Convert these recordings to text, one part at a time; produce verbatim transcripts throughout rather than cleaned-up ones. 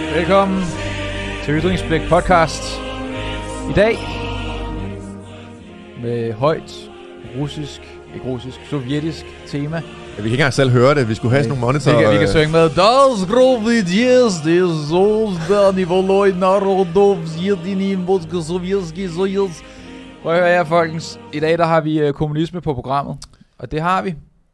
Velkommen til Ytringspligt podcast. I dag med højt russisk, ikke russisk, sovjetisk tema. Ja, vi kan ikke engang selv høre det. Vi skulle have sådan nogle monitorer. Vi kan, vi kan synge med Das grove dies, det er så der nivoløj narodov, jedini moske sovjetski sojels. Prøv at høre her, folkens. I dag der har vi uh, kommunisme på programmet. Og det har vi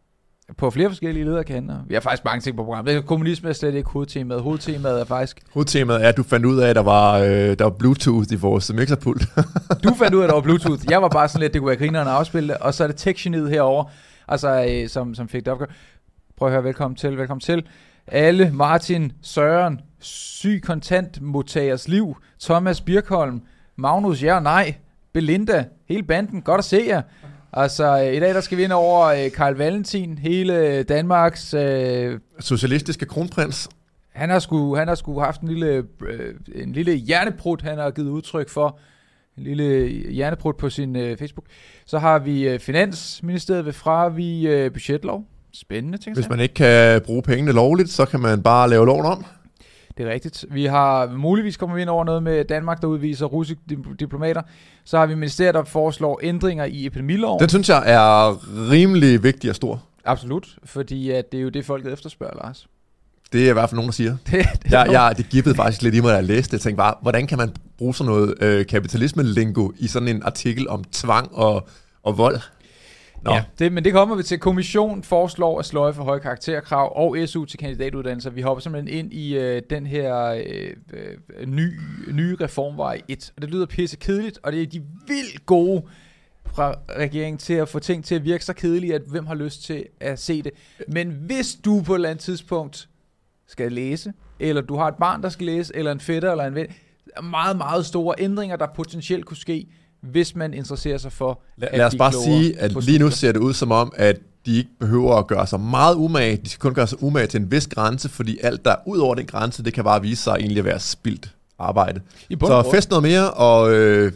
på flere forskellige lederkanter. Vi har faktisk mange ting på programmet. Kommunisme er slet ikke hovedtemaet. Hovedtemaet er faktisk... Hovedtemaet er, at du fandt ud af, at der var, øh, der var Bluetooth i vores mixerpult. Du fandt ud af, at der var Bluetooth. Jeg var bare sådan lidt, det kunne være grineren at afspille det. Og så er det tech-geniet herovre, altså, øh, som, som fik det opgør. Prøv at høre, velkommen til, velkommen til. Alle, Martin, Søren, syg kontantmodtagers liv, Thomas Birkholm, Magnus, ja og nej, Belinda, hele banden, godt at se jer. Altså, i dag der skal vi ind over øh, Carl Valentin, hele Danmarks... Øh, Socialistiske kronprins. Han har sgu, han har sgu haft en lille, øh, en lille hjerneprut, han har givet udtryk for. En lille hjerneprut på sin øh, Facebook. Så har vi øh, Finansministeriet ved fravige øh, budgetlov. Spændende ting. Hvis man ikke kan bruge pengene lovligt, så kan man bare lave loven om. Det er rigtigt. Vi har muligvis kommer vi ind over noget med Danmark, der udviser russiske diplomater. Så har vi ministeriet, der foreslår ændringer i epidemiloven. Den synes jeg er rimelig vigtig og stor. Absolut, fordi at det er jo det, folket efterspørger, Lars. Det er i hvert fald nogen, der siger. Det, det, jeg, jeg, det gibbede faktisk lidt i mig, da jeg læste det. Jeg tænkte bare, hvordan kan man bruge sådan noget øh, kapitalisme-lingo i sådan en artikel om tvang og, og vold? Nå. Ja, det, men det kommer vi til. Kommission foreslår at sløjfe høje karakterkrav og S U til kandidatuddannelser. Vi hopper simpelthen ind i øh, den her øh, øh, ny, nye reformvej et. Og det lyder pisse kedeligt, og det er de vildt gode fra regeringen til at få ting til at virke så kedeligt, at hvem har lyst til at se det. Men hvis du på et eller andet tidspunkt skal læse, eller du har et barn, der skal læse, eller en fætter, eller en ven, meget, meget store ændringer, der potentielt kunne ske, hvis man interesserer sig for Lad, lad os bare sige, at lige nu ser det ud som om, at de ikke behøver at gøre sig meget umage. De skal kun gøre sig umage til en vis grænse, fordi alt, der er ud over den grænse, det kan bare vise sig egentlig at være spildt arbejde. Så fest noget mere, og øh,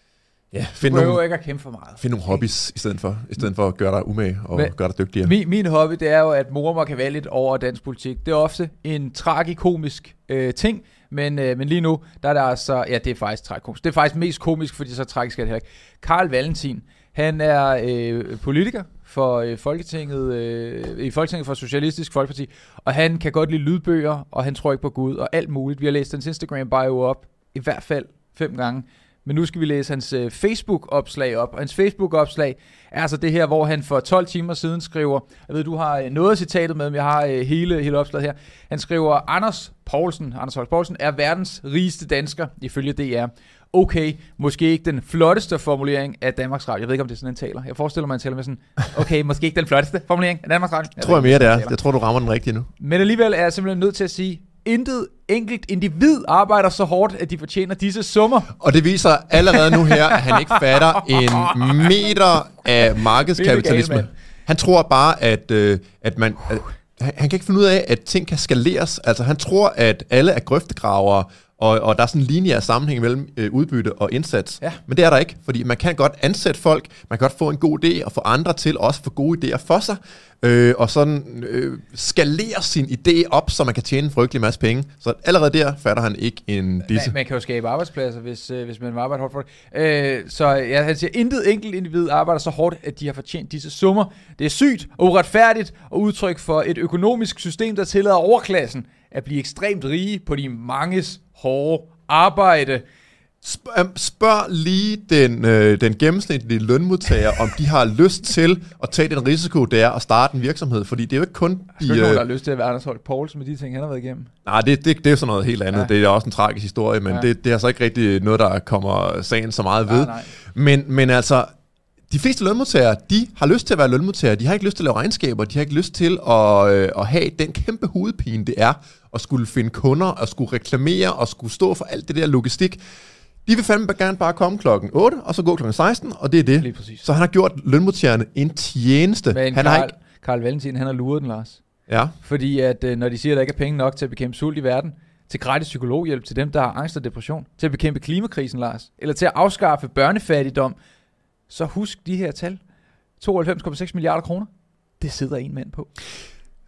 ja, find nogle, ikke at kæmpe for meget. Find nogle hobbies i stedet for, i stedet for at gøre dig umage og Men, gøre dig dygtigere. Min, min hobby, det er jo, at mor mig kan være lidt over dansk politik. Det er ofte en tragikomisk øh, ting, Men, øh, men lige nu, der er der altså, ja, det er faktisk tragikomisk. Det er faktisk mest komisk, fordi så tragisk er det heller ikke. Carl Valentin, han er øh, politiker for øh, Folketinget, øh, i Folketinget for Socialistisk Folkeparti, og han kan godt lide lydbøger, og han tror ikke på Gud, og alt muligt. Vi har læst hans Instagram-bio op, i hvert fald fem gange. Men nu skal vi læse hans øh, Facebook-opslag op. Og hans Facebook-opslag er altså det her, hvor han for tolv timer siden skriver, jeg ved, du har øh, noget af citatet med, men jeg har øh, hele, hele opslaget her. Han skriver, Anders Poulsen, Anders Holst Poulsen er verdens rigeste dansker, ifølge D R. Okay, måske ikke den flotteste formulering af Danmarks Radio. Jeg ved ikke, om det er sådan, han taler. Jeg forestiller mig, han taler med sådan, okay, måske ikke den flotteste formulering af Danmarks Radio. Jeg tror jeg mere, det er. Jeg tror, du rammer den rigtige nu. Men alligevel er jeg simpelthen nødt til at sige, intet enkelt individ arbejder så hårdt, at de fortjener disse summer. Og det viser allerede nu her, at han ikke fatter en meter af markedskapitalisme. Han tror bare, at, øh, at man... At, han, han kan ikke finde ud af, at ting kan skaleres. Altså, han tror, at alle er grøftegravere, og, og der er sådan en lineær sammenhæng mellem øh, udbytte og indsats. Ja. Men det er der ikke, fordi man kan godt ansætte folk, man kan godt få en god idé, og få andre til også få gode idéer for sig, øh, og sådan øh, skalere sin idé op, så man kan tjene en frygtelig masse penge. Så allerede der fatter han ikke en disse. Man, man kan jo skabe arbejdspladser, hvis, øh, hvis man vil arbejde hårdt for det. Øh, så ja, han siger, intet enkelt individ arbejder så hårdt, at de har fortjent disse summer. Det er sygt og uretfærdigt og udtryk for et økonomisk system, der tillader overklassen at blive ekstremt rige på de manges hårde arbejde. Spørg, spørg lige den, øh, den gennemsnitlige lønmodtager, om de har lyst til at tage den risiko, det er at starte en virksomhed, fordi det er jo ikke kun... Der er ikke nogen, der har lyst til at være Anders Holst Poulsen med de ting, han har været igennem. Nej, det, det, det er sådan noget helt andet. Ja. Det er også en tragisk historie, men ja. det, det er så ikke rigtig noget, der kommer sagen så meget ved. Nej, nej. Men, men altså... De fleste lønmodtagere, de har lyst til at være lønmodtagere. De har ikke lyst til at lave regnskaber. De har ikke lyst til at, øh, at have den kæmpe hovedpine, det er at skulle finde kunder, og skulle reklamere, og skulle stå for alt det der logistik. De vil fandme gerne bare komme klokken otte, og så gå klokken seksten, og det er det. Så han har gjort lønmodtagerne en tjeneste. Men han Carl, har ikke... Carl Valentin, han har luret den, Lars. Ja. Fordi at når de siger, at der ikke er penge nok til at bekæmpe sult i verden, til gratis psykologhjælp til dem, der har angst og depression, til at bekæmpe klimakrisen, Lars, eller til at afskaffe børnefattigdom, så husk de her tal. tooghalvfems komma seks milliarder kroner. Det sidder en mand på.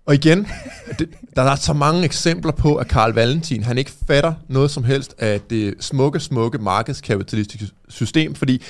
Og igen, det, der er så mange eksempler på, at Carl Valentin, han ikke fatter noget som helst af det smukke, smukke markedskapitalistiske system, fordi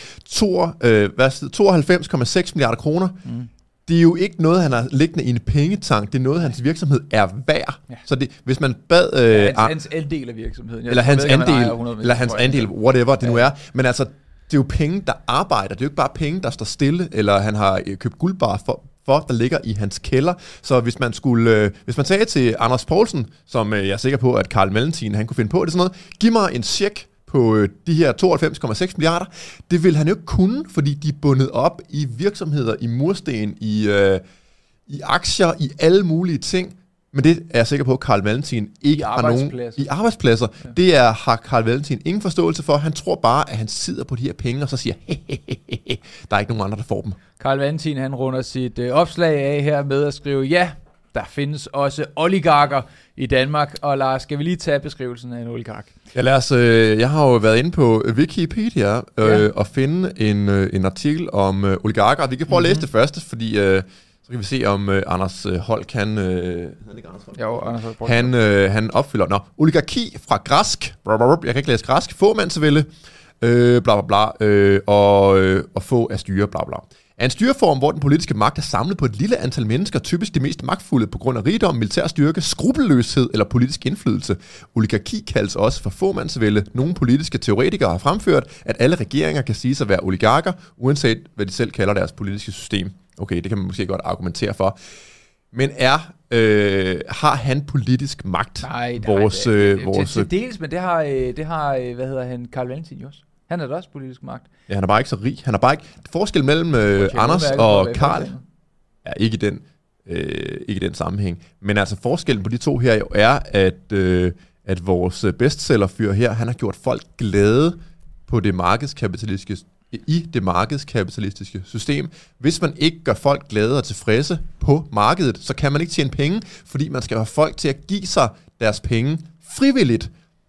tooghalvfems komma seks milliarder kroner, mm. det er jo ikke noget, han har liggende i en pengetank, det er noget, hans virksomhed er værd. Ja. Så det, hvis man bad... Øh, ja, hans, hans andel af virksomheden. Jeg eller hans ikke, andel, eller hans andel, whatever det ja. nu er. Men altså, det er jo penge, der arbejder. Det er jo ikke bare penge, der står stille, eller han har købt guldbar for, for der ligger i hans kælder. Så hvis man skulle, øh, hvis man sagde til Anders Poulsen, som øh, jeg er sikker på, at Carl Valentin, han kunne finde på det sådan noget, giv mig en check på øh, de her tooghalvfems komma seks milliarder. Det vil han jo ikke kunne, fordi de er bundet op i virksomheder, i mursten, i, øh, i aktier, i alle mulige ting. Men det er jeg sikker på, at Carl Valentin ikke har nogen i arbejdspladser. Ja. Det er, har Carl Valentin ingen forståelse for. Han tror bare, at han sidder på de her penge, og så siger, der er ikke nogen andre, der får dem. Carl Valentin, han runder sit øh, opslag af her med at skrive, ja, der findes også oligarker i Danmark. Og Lars, skal vi lige tage beskrivelsen af en oligark? Ja, lad os, øh, jeg har jo været inde på Wikipedia øh, ja. og finde en, øh, en artikel om øh, oligarker. Vi kan prøve mm-hmm. at læse det første, fordi... Øh, Så kan vi se, om uh, Anders uh, Holk, han, uh, Anders Holk? Jo, Anders Holk. Han, uh, han opfylder, nå, oligarki fra græsk, jeg kan ikke læse græsk, fåmandsvælde, øh, bla bla bla, øh, og, øh, og få af styre, bla bla. Er en styreform, hvor den politiske magt er samlet på et lille antal mennesker, typisk de mest magtfulde på grund af rigdom, militær styrke, skrupelløshed eller politisk indflydelse. Oligarki kaldes også for fåmandsvælde. Nogle politiske teoretikere har fremført, at alle regeringer kan sige sig at være oligarker, uanset hvad de selv kalder deres politiske system. Okay, det kan man måske godt argumentere for. Men er øh, har han politisk magt? Nej, vores, nej, øh, det, vores, til, til dels, men det har, det har, hvad hedder han, Carl Valentin jo også. Han er da også politisk magt. Ja, han er bare ikke så rig. Han er bare ikke... Forskel mellem øh, Anders og Carl er ikke i den, øh, ikke i den sammenhæng. Men altså forskellen på de to her jo er, at, øh, at vores bestsellerfyr her, han har gjort folk glade på det markedskapitalistiske i det markedskapitalistiske system. Hvis man ikke gør folk glade og tilfredse på markedet, så kan man ikke tjene penge, fordi man skal have folk til at give sig deres penge frivilligt.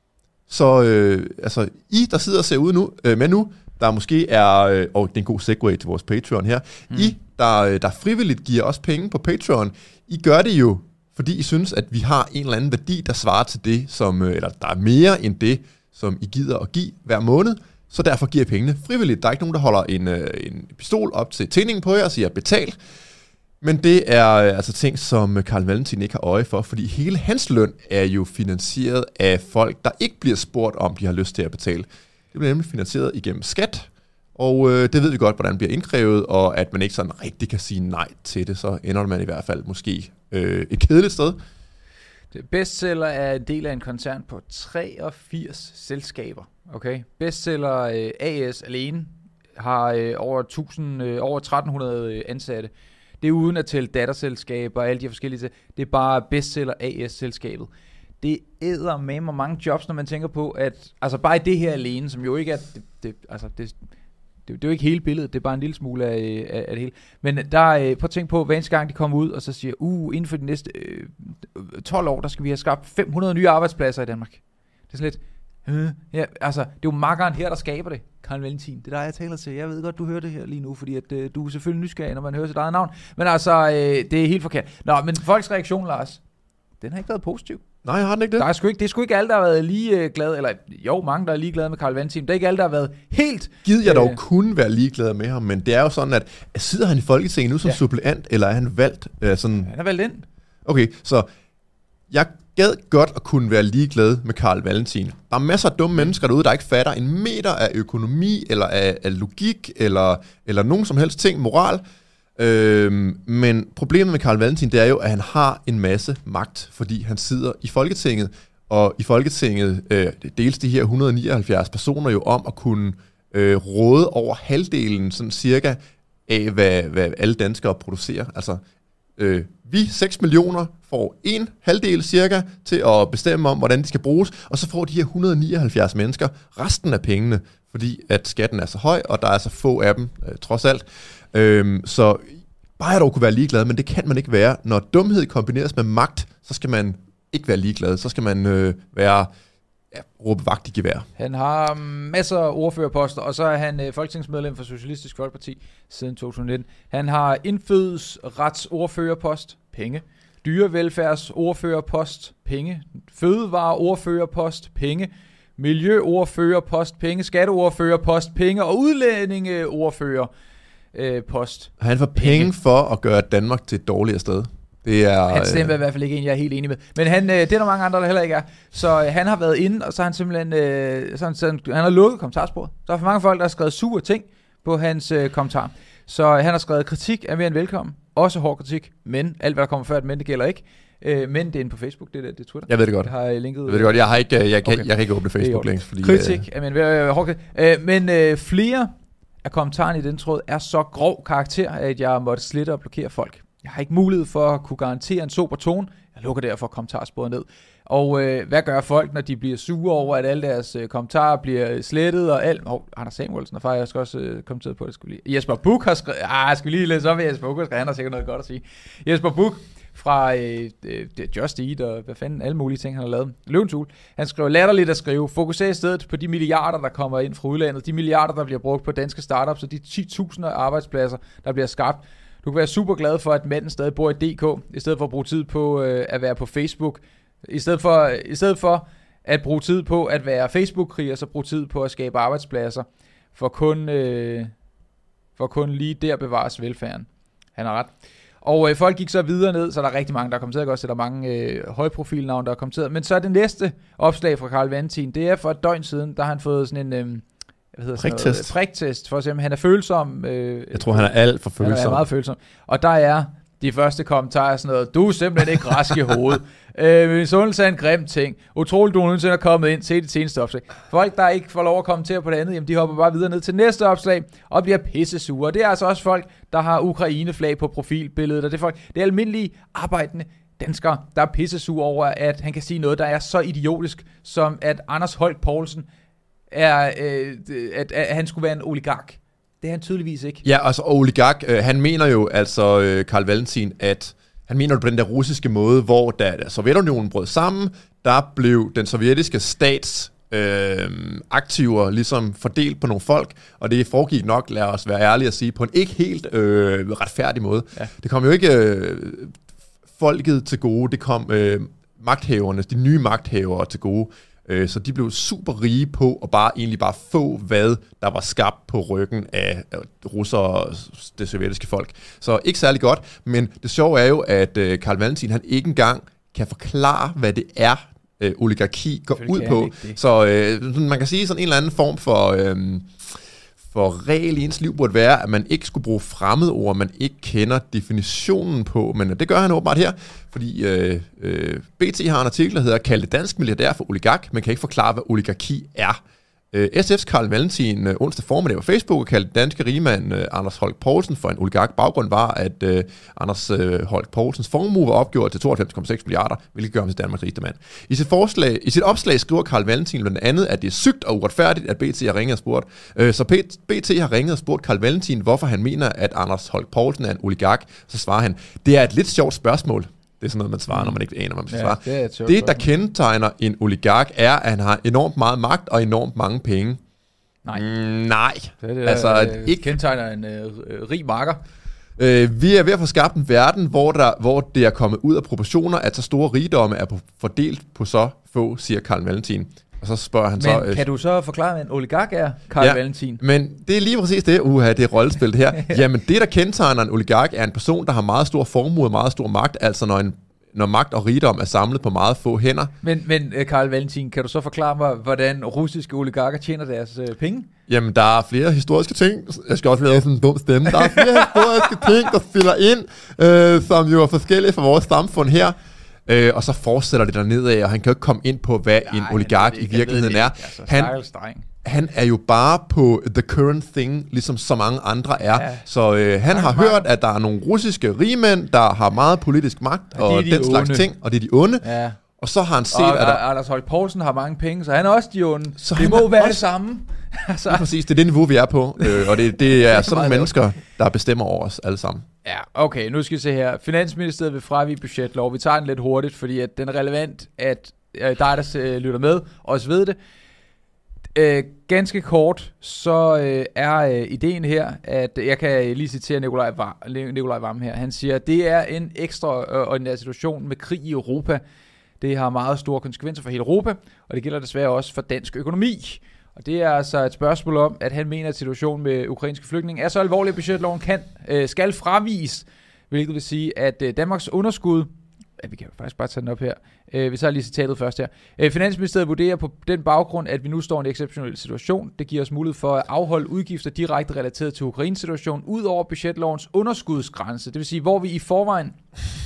Så øh, altså, I, der sidder og ser ud nu, øh, med nu, der måske er, øh, og det er en god segue til vores Patreon her, mm. I, der, der frivilligt giver os penge på Patreon, I gør det jo, fordi I synes, at vi har en eller anden værdi, der svarer til det, som, øh, eller der er mere end det, som I gider at give hver måned. Så derfor giver pengene frivilligt. Der er ikke nogen, der holder en, øh, en pistol op til tændingen på jer og siger betal. Men det er øh, altså ting, som Carl Valentin ikke har øje for, fordi hele hans løn er jo finansieret af folk, der ikke bliver spurgt om, de har lyst til at betale. Det bliver nemlig finansieret igennem skat, og øh, det ved vi godt, hvordan det bliver indkrævet, og at man ikke sådan rigtig kan sige nej til det, så ender man i hvert fald måske øh, et kedeligt sted. Bestseller er en del af en koncern på treogfirs selskaber. Okay. Bestseller øh, A S alene har øh, over, tusind, øh, over tretten hundrede øh, ansatte. Det er uden at tælle datterselskaber og alle de forskellige ting. Det er bare Bestseller A S-selskabet. Det æder med mig mange jobs, når man tænker på, at altså bare i det her alene, som jo ikke er... Det, det, altså det, det, det er jo ikke hele billedet, det er bare en lille smule af, af, af det hele. Men der, øh, prøv at tænke på, hver eneste gang de kommer ud og så siger, uh, inden for de næste øh, tolv år, der skal vi have skabt fem hundrede nye arbejdspladser i Danmark. Det er sådan lidt... Øh, ja, altså, det er jo makkeren her, der skaber det, Carl Valentin. Det er der, jeg taler til. Jeg ved godt, du hører det her lige nu, fordi at, øh, du er selvfølgelig nysgerrig, når man hører sit eget navn. Men altså, øh, det er helt forkert. Nå, men folks reaktion, Lars, den har ikke været positiv. Nej, har den ikke det? Der er sgu ikke, det er sgu ikke alle, der har været lige øh, glade, eller jo, mange, der er lige glade med Carl Valentin. Det er ikke alle, der har været helt... Gid jeg dog øh, kunne være ligeglad med ham, men det er jo sådan, at sidder han i Folketinget nu som ja. suppleant, eller er han valgt øh, sådan... Han er valgt ind. Okay, så jeg gad godt at kunne være ligeglad med Carl Valentin. Der er masser af dumme mennesker derude, der ikke fatter en meter af økonomi, eller af, af logik, eller, eller nogen som helst ting, moral. Øhm, men problemet med Carl Valentin, det er jo, at han har en masse magt, fordi han sidder i Folketinget, og i Folketinget øh, deles de her et hundrede og nioghalvfjerds personer jo om at kunne øh, råde over halvdelen, sådan cirka, af hvad, hvad alle danskere producerer. Altså, øh, vi, seks millioner, får en halvdel cirka til at bestemme om, hvordan de skal bruges, og så får de her et hundrede og nioghalvfjerds mennesker resten af pengene, fordi at skatten er så høj, og der er så få af dem, øh, trods alt. Øhm, så bare jeg dog kunne være ligeglad, men det kan man ikke være. Når dumhed kombineres med magt, så skal man ikke være ligeglad. Så skal man øh, være ja, råbe vagt i gevær. Han har masser af ordførerposter, og så er han øh, folketingsmedlem for Socialistisk Folkeparti siden to tusind nitten. Han har indfødsretsordførerpost, penge. dyrevelfærdsordførerpost, penge, fødevareordførerpost, penge, miljøordførerpost, penge, skatteordførerpost, penge og udlændingeordførerpost. Han får penge, penge for at gøre Danmark til et dårligere sted. Det er, han stemmer øh, i hvert fald ikke en, jeg er helt enig med. Men han, øh, det er der mange andre, der heller ikke er. Så øh, han har været inde, og så har han simpelthen øh, så han, så han, han har lukket kommentarsporet. Så er for mange folk, der har skrevet sure ting på hans øh, kommentar. Så øh, han har skrevet, kritik er mere end velkommen. Også hård kritik, men alt hvad der kommer før et men, det gælder ikke. Øh, men det er inde på Facebook, det er, det er Twitter. Jeg ved det godt. Jeg har linket. Jeg ved det godt. Jeg har ikke, jeg, jeg, kan, okay. jeg kan ikke åbne Facebook links, fordi kritik øh, er mere end velkommen. Øh, men øh, flere af kommentarerne i den tråd er så grov karakter, at jeg måtte slette og blokere folk. Jeg har ikke mulighed for at kunne garantere en sober tone. Jeg lukker derfor kommentarsporet ned. Og øh, hvad gør folk, når de bliver sure over, at alle deres øh, kommentarer bliver slettet og alt? Åh, oh, Anders Samuelsen har faktisk også øh, kommenteret på det. Skulle lige. Jesper Buch har skrevet... Ah, jeg skal lige læse op, Jesper Buch har skrevet. Han har sikkert noget godt at sige. Jesper Buch fra øh, øh, Just Eat og hvad fanden, alle mulige ting, han har lavet. Løvens Hule. Han skriver latterligt at skrive. Fokuser i stedet på de milliarder, der kommer ind fra udlandet. De milliarder, der bliver brugt på danske startups, og de ti tusinder arbejdspladser, der bliver skabt. Du kan være super glad for, at manden stadig bor i D K, i stedet for at bruge tid på øh, at være på Facebook. I stedet, for, I stedet for at bruge tid på at være Facebook-kriger, så bruge tid på at skabe arbejdspladser. For kun, øh, for kun lige der bevares velfærden. Han har ret. Og øh, folk gik så videre ned, så der er rigtig mange, der er kommenteret. Også der er mange øh, højprofilnavne, der er kommenteret. Men så er det næste opslag fra Carl Valentin. Det er for et døgn siden, der har han fået sådan en... Øh, Hvad hedder priktest. priktest, for at se, om han er følsom. Øh, jeg tror, han er alt for følsom. Han er meget følsom. Og der er de første kommentarer sådan noget, du er simpelthen ikke rask i hovedet. øh, Misundelse er en grim ting. Utroligt, du nogensinde er kommet ind til det seneste opslag. Folk, der ikke får lov at kommentere på det andet, jamen, de hopper bare videre ned til næste opslag og bliver pissesure. Det er altså også folk, der har Ukraine-flag på profilbilledet. Og det er folk, det er almindelige arbejdende danskere, der er pissesure over, at han kan sige noget, der er så idiotisk, som at Anders Holk Poulsen er, øh, at, at han skulle være en oligark. Det er han tydeligvis ikke. Ja, altså oligark, øh, han mener jo altså, øh, Carl Valentin, at han mener på den der russiske måde, hvor da, da Sovjetunionen brød sammen, der blev den sovjetiske stats øh, aktiver ligesom fordelt på nogle folk, og det foregik nok, lad os være ærlige at sige, på en ikke helt øh, retfærdig måde. Ja. Det kom jo ikke øh, folket til gode, det kom øh, magthaverne, de nye magthavere til gode. Så de blev super rige på at bare egentlig bare få, hvad der var skabt på ryggen af russere og det sovjetiske folk. Så ikke særlig godt, men det sjove er jo, at Carl Valentin, han ikke engang kan forklare, hvad det er, oligarki går ud på. Så øh, man kan sige sådan en eller anden form for... Øh, for regel i ens liv burde være, at man ikke skulle bruge fremmedord, man ikke kender definitionen på, men det gør han åbenbart her, fordi øh, øh, B T har en artikel, der hedder "Kaldte dansk milliardær for oligark, men kan ikke forklare, hvad oligarki er." Øh, S F's Carl Valentin øh, onsdag formiddag på Facebook kaldte danske rigmand øh, Anders Holk Poulsen for en oligark. Baggrund var, at øh, Anders øh, Holk Poulsens formue var opgjort til tooghalvfems komma seks milliarder, hvilket gør ham til Danmarks rigeste mand. I sit, forslag, I sit opslag skriver Carl Valentin blandt andet, at det er sygt og uretfærdigt, at B T har ringet og spurgt. Øh, så B T har ringet og spurgt Carl Valentin, hvorfor han mener, at Anders Holk Poulsen er en oligark. Så svarer han, det er et lidt sjovt spørgsmål. Det er sådan noget, man svarer, når man ikke aner, hvad man skal svare. Ja, det, det, der kendetegner en oligark, er, at han har enormt meget magt og enormt mange penge. Nej. Mm, nej. Det er det, altså, øh, ikke kendetegner en øh, rig marker. Øh, vi er ved at få skabt en verden, hvor, der, hvor det er kommet ud af proportioner, at så store rigdomme er på, fordelt på så få, siger Carl Valentin. Og så spørger han men så... Men kan du så forklare, hvad en oligark er, Carl ja, Valentin? Men det er lige præcis det, uha, det er rollespillet her. Jamen det, der kendetegner en oligark, er en person, der har meget stor formue og meget stor magt, altså når en når magt og rigdom er samlet på meget få hænder. Men, men Carl Valentin, kan du så forklare mig, hvordan russiske oligarker tjener deres øh, penge? Jamen, der er flere historiske ting. Jeg skal også lave sådan en dum stemme. Der er flere historiske ting, der spiller ind, øh, som jo er forskellige for vores samfund her. Øh, og så fortsætter det der nedad, og han kan jo ikke komme ind på, hvad ja, en oligark i virkeligheden er. Altså, han, han er jo bare på the current thing, ligesom så mange andre er. Ja. Så øh, han har hørt, at der er nogle russiske rigmænd, der har meget politisk magt, og, og de den de slags ting, og det er de onde. Ja. Og så har han set, og, at der... Anders Holk Poulsen har mange penge, så han er også de onde. Så det må være også det samme. altså. Det er præcis, det er det niveau, vi er på. øh, og det, det er sådan nogle mennesker, der bestemmer over os alle sammen. Ja, okay, nu skal vi se her. Finansministeriet vil fravige budgetlov. Vi tager den lidt hurtigt, fordi at den er relevant, at øh, dig, der øh, lytter med, også ved det. Øh, ganske kort, så øh, er øh, ideen her, at jeg kan lige citere Nikolaj, Var- Nikolaj Vammen her. Han siger, at det er en ekstraordinær situation med krig i Europa. Det har meget store konsekvenser for hele Europa, og det gælder desværre også for dansk økonomi. Og det er altså et spørgsmål om, at han mener, at situationen med ukrainske flygtninge er så alvorlig, at budgetloven kan, øh, skal fraviges, hvilket vil sige, at øh, Danmarks underskud, ja, vi kan faktisk bare tage den op her, øh, vi tager lige citatet først her. Øh, Finansministeriet vurderer på den baggrund, at vi nu står i en exceptionel situation. Det giver os mulighed for at afholde udgifter direkte relateret til Ukraines situation, ud over budgetlovens underskudsgrænse. Det vil sige, hvor vi i forvejen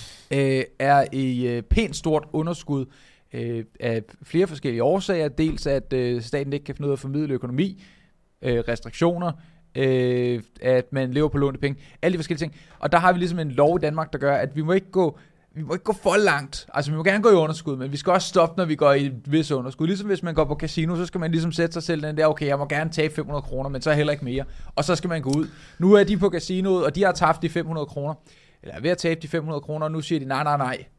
øh, er i øh, pænt stort underskud, Øh, af flere forskellige årsager. Dels at øh, staten ikke kan finde ud af at formidle økonomi, øh, restriktioner, øh, at man lever på lånte penge, alle de forskellige ting. Og der har vi ligesom en lov i Danmark, der gør, at vi må ikke gå, vi må ikke gå for langt. Altså vi må gerne gå i underskud, men vi skal også stoppe, når vi går i et vis underskud. Ligesom hvis man går på casino, så skal man ligesom sætte sig selv den der, okay, jeg må gerne tabe fem hundrede kroner, men så heller ikke mere. Og så skal man gå ud. Nu er de på casinoet, og de har tabt de fem hundrede kroner, eller er ved at tabe de fem hundrede kroner, og nu siger de, nej, nej, nej.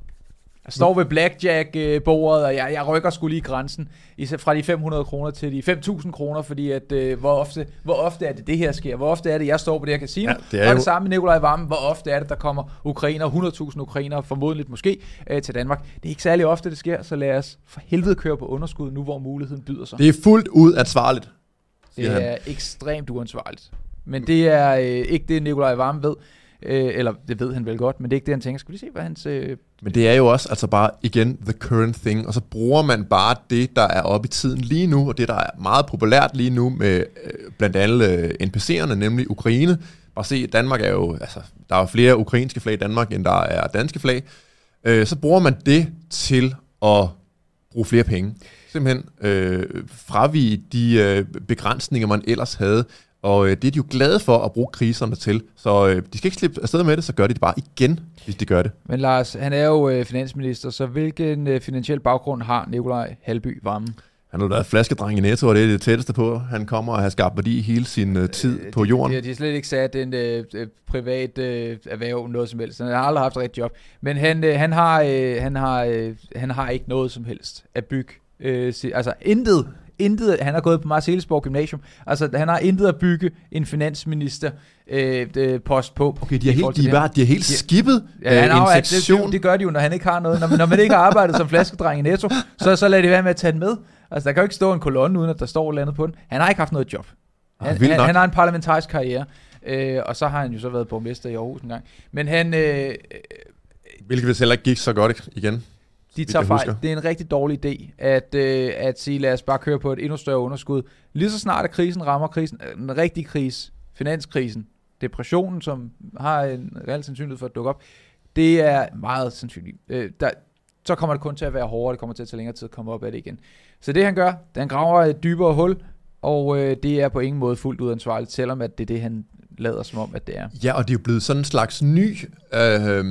Jeg står ved blackjack-bordet, og jeg, jeg rykker sgu lige grænsen fra de fem hundrede kroner til de fem tusind kroner, fordi at, øh, hvor, ofte, hvor ofte er det, det her sker? Hvor ofte er det, jeg står på det her casino? Ja, det er og jo det samme med Nikolaj Vammen. Hvor ofte er det, der kommer ukrainer, hundrede tusind ukrainer, formodentligt måske, øh, til Danmark? Det er ikke særlig ofte, det sker, så lad os for helvede køre på underskud nu, hvor muligheden byder sig. Det er fuldt ud ansvarligt. Det er han. ekstremt uansvarligt. Men det er øh, ikke det, Nikolaj Vammen ved. Øh, eller det ved han vel godt, men det er ikke det, han tænker. Skal vi se, hvad hans... Øh... Men det er jo også altså bare, igen, the current thing, og så bruger man bare det, der er oppe i tiden lige nu, og det, der er meget populært lige nu med øh, blandt alle øh, N P C'erne, nemlig Ukraine. Bare se, Danmark er jo... Altså, der er jo flere ukrainske flag i Danmark, end der er danske flag. Øh, så bruger man det til at bruge flere penge. Simpelthen øh, fravige de øh, begrænsninger, man ellers havde. Og øh, det er de jo glade for at bruge kriserne til. Så øh, de skal ikke slippe afsted med det, så gør de det bare igen, hvis de gør det. Men Lars, han er jo øh, finansminister, så hvilken øh, finansiel baggrund har Nikolaj Halby Vammen? Han har været flaskedreng i Netto, og det er det tætteste på. Han kommer og har skabt værdi hele sin øh, tid øh, på jorden. De, de har slet ikke sat en øh, privat øh, erhverv noget som helst. Han har aldrig haft et rigtigt job. Men han, øh, han, har, øh, han, har, øh, han har ikke noget som helst at bygge. Øh, altså intet. Intet, han har gået på Marselisborg Gymnasium. Altså, han har intet at bygge en finansminister øh, øh, post på. Okay, de er helt, de er, de er helt skippet ja, øh, en sektion. Det, det gør de jo, når han ikke har noget. Når, når man ikke har arbejdet som flaskedreng i Netto, så, så lader det være med at tage den med. Altså, der kan jo ikke stå en kolonne, uden at der står et andet på den. Han har ikke haft noget job. Han, ah, han, han har en parlamentarisk karriere. Øh, og så har han jo så været borgmester i Aarhus en gang. Men han... Øh, Hvilket vist heller ikke gik så godt igen. De tager fejl. Det er en rigtig dårlig idé, at, øh, at sige, lad os bare køre på et endnu større underskud. Lige så snart at krisen rammer krisen, en rigtig krise, finanskrisen, depressionen, som har en reel sandsynlighed for at dukke op, det er meget sandsynligt. Øh, der, så kommer det kun til at være hårdere, det kommer til at tage længere tid at komme op af det igen. Så det han gør, det han graver et dybere hul, og øh, det er på ingen måde fuldt ud ansvarligt, selvom at det er det, han lader som om, at det er. Ja, og det er jo blevet sådan en slags ny... Øh,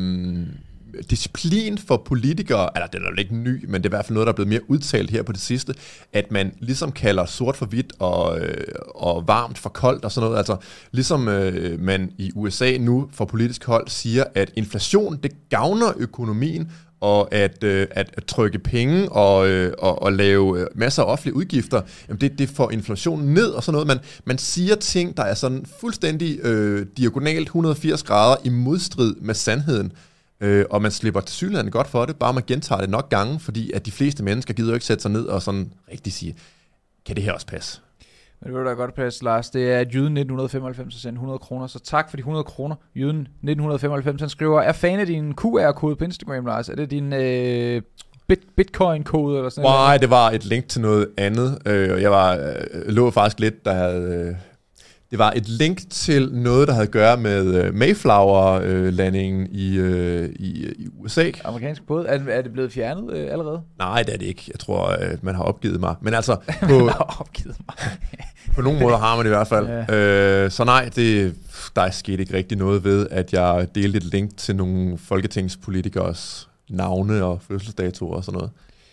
disciplin for politikere, eller det er jo ikke ny, men det er i hvert fald noget, der er blevet mere udtalt her på det sidste, at man ligesom kalder sort for hvidt og, øh, og varmt for koldt og sådan noget. Altså ligesom øh, man i U S A nu fra politisk hold siger, at inflation, det gavner økonomien, og at, øh, at, at trykke penge og, øh, og, og lave masser af offentlige udgifter, jamen det, det får inflationen ned og sådan noget. Man, man siger ting, der er sådan fuldstændig øh, diagonalt et hundrede og firs grader i modstrid med sandheden. Øh, og man slipper til synligheden godt for det, bare man gentager det nok gange, fordi at de fleste mennesker gider jo ikke sætte sig ned og sådan rigtig sige, kan det her også passe? Men det vil da godt passe, Lars. Det er Jyden nitten femoghalvfems, der sendte hundrede kroner, så tak for de hundrede kroner. Jyden nitten femoghalvfems, han skriver, er fan af din Q R-kode på Instagram, Lars? Er det din øh, bit- bitcoin-kode eller sådan noget? Nej, det var et link til noget andet. Øh, jeg var øh, lå faktisk lidt, der havde... Øh, Det var et link til noget, der havde at gøre med Mayflower-landingen i, uh, i, i U S A. Amerikansk båd. Er, er det blevet fjernet uh, allerede? Nej, det er det ikke. Jeg tror, at man har opgivet mig. Men altså, på, man har opgivet mig. på nogle måder har man det i hvert fald. Ja. Uh, så nej, det, der skete ikke rigtig noget ved, at jeg delte et link til nogle folketingspolitikers navne og fødselsdatoer og sådan noget.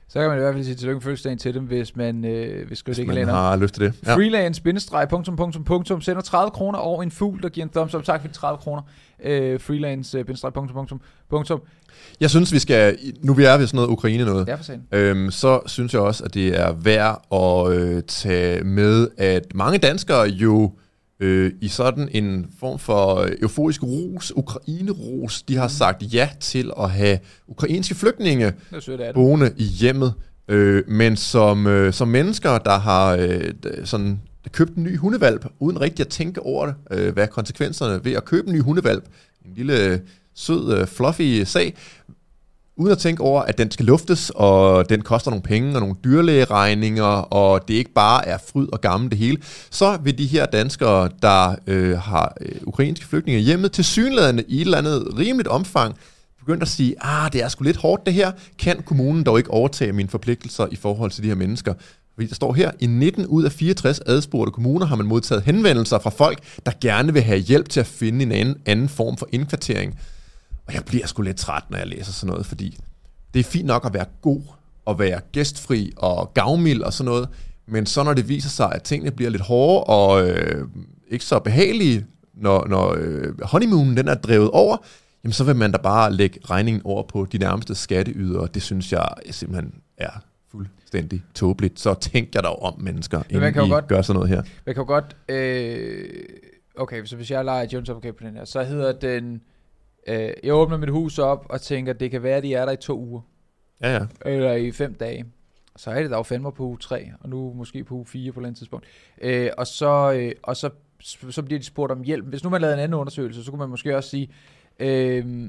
Så kan man i hvert fald sige tillykke med fødselsdagen til dem, hvis man øh, vil skrive det i kalenderen. Hvis man har lyst til det. Ja. Freelance, bindestreg, punktum, punktum, punktum, sender tredive kroner over en fugl, der giver en thumbs up. Tak for de tredive kroner. Øh, freelance, bindestreg, punktum, punktum, punktum. Jeg synes, vi skal, nu vi er ved sådan noget Ukraine noget, Ja, for sagen. øhm, så synes jeg også, at det er værd at øh, tage med, at mange danskere jo øh, i sådan en form for euforisk ros, Ukraine-ros, de har sagt ja til at have ukrainske flygtninge boende i hjemmet. Øh, men som, øh, som mennesker, der har øh, sådan, købt en ny hundevalp, uden rigtig at tænke over det, øh, hvad er konsekvenserne ved at købe en ny hundevalp, en lille sød, øh, fluffy sag, uden at tænke over, at den skal luftes, og den koster nogle penge og nogle dyrlægeregninger, og det ikke bare er fryd og gammel det hele, så vil de her danskere, der øh, har øh, ukrainske flygtninge hjemme, til synlædende i et eller andet rimeligt omfang, begyndt at sige, ah, det er sgu lidt hårdt det her, kan kommunen dog ikke overtage mine forpligtelser i forhold til de her mennesker? Fordi der står her, i nitten ud af fireogtres adspurgte kommuner har man modtaget henvendelser fra folk, der gerne vil have hjælp til at finde en anden, anden form for indkvartering. Og jeg bliver sgu lidt træt, når jeg læser sådan noget, fordi det er fint nok at være god, og være gæstfri og gavmild og sådan noget, men så når det viser sig, at tingene bliver lidt hårde og øh, ikke så behagelige, når, når øh, honeymoonen den er drevet over, jamen så vil man da bare lægge regningen over på de nærmeste skatteydere. Det synes jeg simpelthen er fuldstændig tåbeligt. Så tænk jeg dog om mennesker, inden I godt, gør sådan noget her. Man kan jo godt... Øh, okay, så hvis jeg leger Jones okay på den her, så hedder den... Øh, jeg åbner mit hus op og tænker, det kan være, at de er der i to uger. Ja, ja. Eller i fem dage. Så er det da jo fandme på uge tre, og nu måske på uge fire på et eller andet tidspunkt. Øh, og så, øh, og så, så bliver de spurgt om hjælp. Hvis nu man lavede en anden undersøgelse, så kunne man måske også sige... Øh,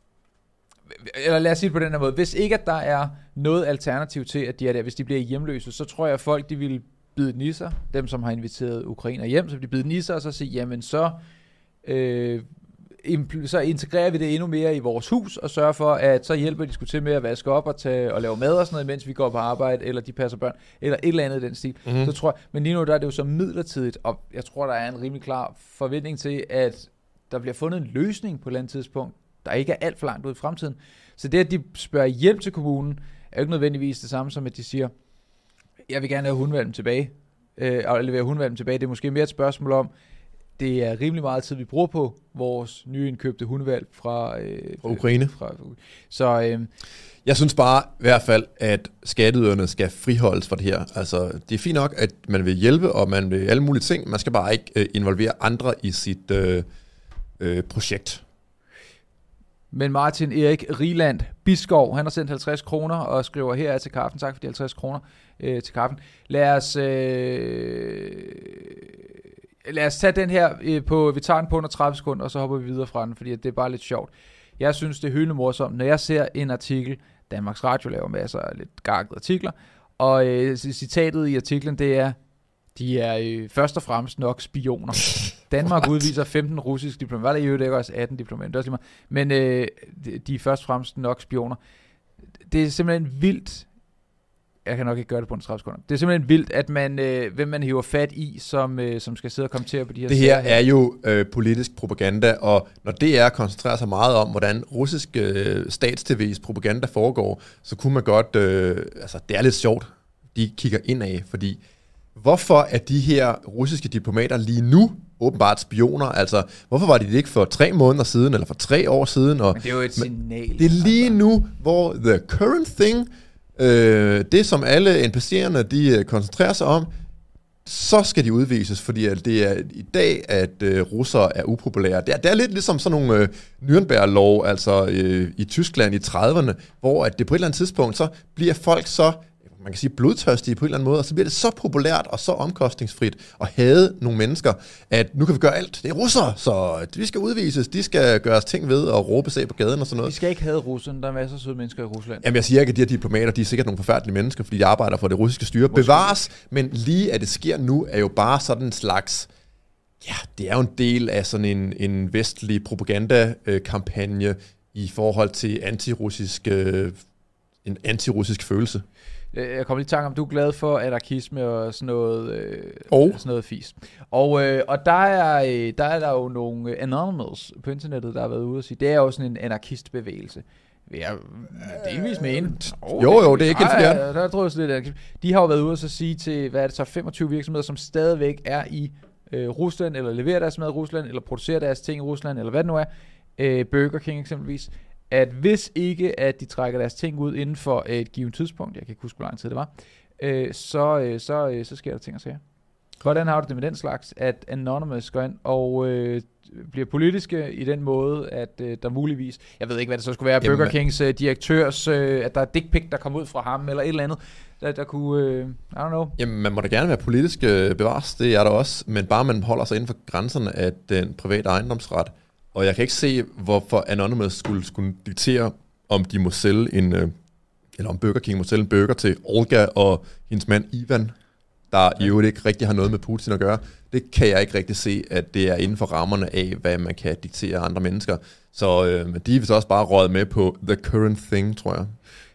eller lad os sige det på den her måde. Hvis ikke at der er noget alternativ til, at de er der, hvis de bliver hjemløse, så tror jeg, at folk de vil bide den i sig. Dem, som har inviteret ukrainer hjem, så vil de bide den i sig, og så sige, jamen så... Øh, så integrerer vi det endnu mere i vores hus, og sørger for, at så hjælper de sgu til med at vaske op og, tage, og lave mad og sådan noget, mens vi går på arbejde, eller de passer børn, eller et eller andet i den stil. Mm-hmm. Så tror jeg, men lige nu der er det jo så midlertidigt, og jeg tror, der er en rimelig klar forventning til, at der bliver fundet en løsning på et eller andet tidspunkt, der ikke er alt for langt ud i fremtiden. Så det, at de spørger hjælp til kommunen, er jo ikke nødvendigvis det samme som, at de siger, jeg vil gerne have hundevalpen tilbage, øh, og levere hundevalpen tilbage. Det er måske mere et spørgsmål om, det er rimelig meget tid, vi bruger på vores nyindkøbte hundevalp fra, øh, fra Ukraine. Fra, så, øh, jeg synes bare i hvert fald, at skatteyderne skal friholdes for det her. Altså, det er fint nok, at man vil hjælpe, og man vil alle mulige ting. Man skal bare ikke øh, involvere andre i sit øh, øh, projekt. Men Martin Erik Rieland Biskov, han har sendt halvtreds kroner og skriver her til kaffen. Tak for de halvtreds kroner øh, til kaffen. Lad os... Øh, Lad os tage den her øh, på, vi tager den på under tredive sekunder, og så hopper vi videre fra den, fordi det er bare lidt sjovt. Jeg synes, det er hyldende morsomt, når jeg ser en artikel, Danmarks Radio laver masser af lidt gakkede artikler, og øh, citatet i artiklen, det er, de er øh, først og fremmest nok spioner. Danmark What? udviser femten russiske diplomater, var der i øvrigt ikke også atten diplomater, det er også lige meget. Men øh, de, de er først og fremmest nok spioner. Det er simpelthen vildt. Jeg kan nok ikke gøre det på en tredive sekunder. Det er simpelthen vildt, at man, øh, hvem man hiver fat i, som, øh, som skal sidde og kommentere på de her Det her er jo øh, politisk propaganda, og når D R koncentrerer sig meget om, hvordan russisk øh, stats-tv's propaganda foregår, så kunne man godt, øh, altså det er lidt sjovt, de kigger indad, fordi hvorfor er de her russiske diplomater lige nu åbenbart spioner? Altså, hvorfor var de det ikke for tre måneder siden, eller for tre år siden? Og, men det er jo et signal. Det er lige altså. Nu, hvor the current thing... Øh, det som alle N P C'erne de koncentrerer sig om, så skal de udvises, fordi at det er i dag, at øh, russere er upopulære. Det er, det er lidt ligesom sådan nogle øh, Nürnberg-lov, altså øh, i Tyskland i trediverne, hvor at det på et eller andet tidspunkt, så bliver folk så, man kan sige blodtørstige på en eller anden måde, og så bliver det så populært og så omkostningsfrit at hade nogle mennesker, at nu kan vi gøre alt. Det er russere, så vi skal udvises, de skal gøres ting ved og råbe sig på gaden og sådan noget. Vi skal ikke hade russerne, der er masser af søde mennesker i Rusland. Jamen jeg siger ikke, at de her diplomater, de er sikkert nogle forfærdelige mennesker, fordi de arbejder for det russiske styre. Måske. Bevares, men lige at det sker nu, er jo bare sådan en slags, ja, det er jo en del af sådan en, en vestlig propagandakampagne i forhold til antirussisk, øh, en antirussisk følelse. Jeg kommer lige i tanke om, du er glad for anarkisme og sådan noget, øh, oh. sådan noget fis. Og, øh, og der, er, der er der jo nogle anonymous på internettet, der har været ude og sige, det er jo sådan en anarkistbevægelse. Ja, delvis mene. Oh, jo, jo, det er ikke helt forkert. Der, der tror jeg lidt, at de har jo været ude og så sige til, hvad er det så, femogtyve virksomheder, som stadigvæk er i øh, Rusland, eller leverer deres mad i Rusland, eller producerer deres ting i Rusland, eller hvad det nu er, øh, Burger King eksempelvis, at hvis ikke, at de trækker deres ting ud inden for et givet tidspunkt, jeg kan ikke huske, hvor lang tid det var, øh, så, øh, så, øh, så sker der ting og sager. Hvordan har du det med den slags, at Anonymous går ind og øh, bliver politiske i den måde, at øh, der muligvis, jeg ved ikke, hvad det så skulle være, Burger Kings øh, direktørs, øh, at der er dick pic, der kommer ud fra ham, eller et eller andet, der, der kunne, øh, I don't know. Jamen, man må da gerne være politisk øh, bevares, det er der også, men bare man holder sig inden for grænserne af den private ejendomsret. Og jeg kan ikke se, hvorfor Anonymous skulle, skulle diktere, om de må sælge en, øh, eller om Burger King må sælge en burger til Olga og hendes mand Ivan, der i øvrigt ikke rigtig har noget med Putin at gøre. Det kan jeg ikke rigtig se, at det er inden for rammerne af, hvad man kan diktere andre mennesker. Så øh, de er vist også bare røget med på the current thing, tror jeg.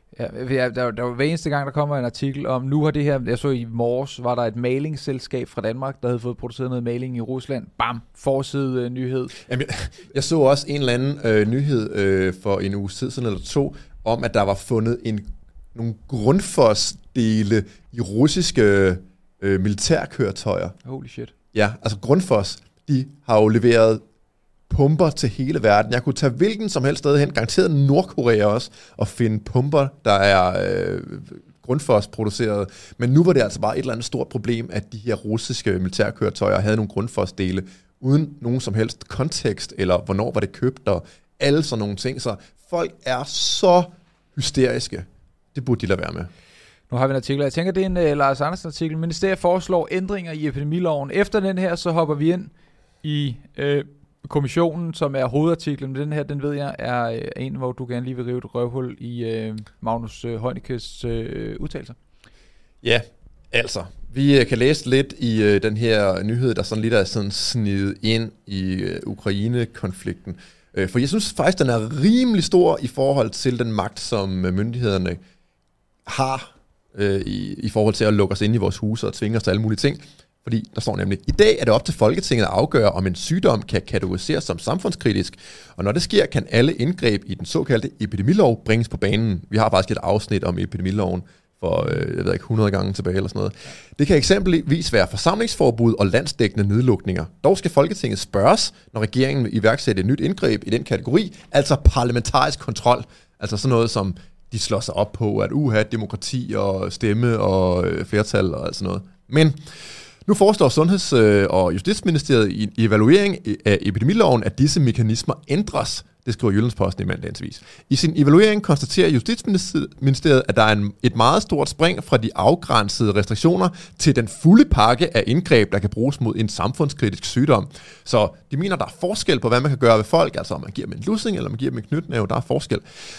Ja, der, der var hver eneste gang, der kommer en artikel om, nu har det her, jeg så i morges, var der et mailingsselskab fra Danmark, der havde fået produceret noget mailing i Rusland. Bam, forside øh, nyhed. Jamen, jeg, jeg så også en eller anden øh, nyhed øh, for en uge siden eller to, om at der var fundet en, nogle Grundfos-dele i russiske øh, militærkøretøjer. Holy shit. Ja, altså Grundfos, de har jo leveret pumper til hele verden. Jeg kunne tage hvilken som helst sted hen, garanteret Nordkorea også, og finde pumper, der er øh, Grundfos produceret. Men nu var det altså bare et eller andet stort problem, at de her russiske militærkøretøjer havde nogle Grundfos-dele, uden nogen som helst kontekst, eller hvornår var det købt, og alle sådan nogle ting. Så folk er så hysteriske. Det burde de lade være med. Nu har vi en artikel, jeg tænker, det er en uh, Lars Andersen artikel. Ministeriet foreslår ændringer i epidemiloven. Efter den her, så hopper vi ind i øh, kommissionen, som er hovedartiklen. Men den her, den ved jeg, er øh, en, hvor du gerne lige vil rive et røvhul i øh, Magnus øh, Heunicke's øh, udtalelser. Ja, altså. Vi øh, kan læse lidt i øh, den her nyhed, der sådan lidt er sådan snidet ind i øh, Ukraine-konflikten. Øh, for jeg synes faktisk, den er rimelig stor i forhold til den magt, som øh, myndighederne har øh, i, i forhold til at lukke os ind i vores huse og tvinge os til alle mulige ting. Fordi der står nemlig, i dag er det op til Folketinget at afgøre, om en sygdom kan kategoriseres som samfundskritisk. Og når det sker, kan alle indgreb i den såkaldte epidemilov bringes på banen. Vi har faktisk et afsnit om epidemiloven for, øh, jeg ved ikke, hundrede gange tilbage eller sådan noget. Det kan eksempelvis være forsamlingsforbud og landsdækkende nedlukninger. Dog skal Folketinget spørges, når regeringen vil iværksætte et nyt indgreb i den kategori, altså parlamentarisk kontrol. Altså sådan noget som, de slår sig op på, at uha, demokrati og stemme og øh, flertal og sådan noget. Men nu foreslår Sundheds- og Justitsministeriet i evaluering af epidemiloven, at disse mekanismer ændres. Det skriver Jyllandsposten i mandagens vis. I sin evaluering konstaterer Justitsministeriet, at der er en, et meget stort spring fra de afgrænsede restriktioner til den fulde pakke af indgreb, der kan bruges mod en samfundskritisk sygdom. Så de mener, der er forskel på, hvad man kan gøre ved folk, altså om man giver dem en lussing, eller man giver dem en knytnæve, der er forskel.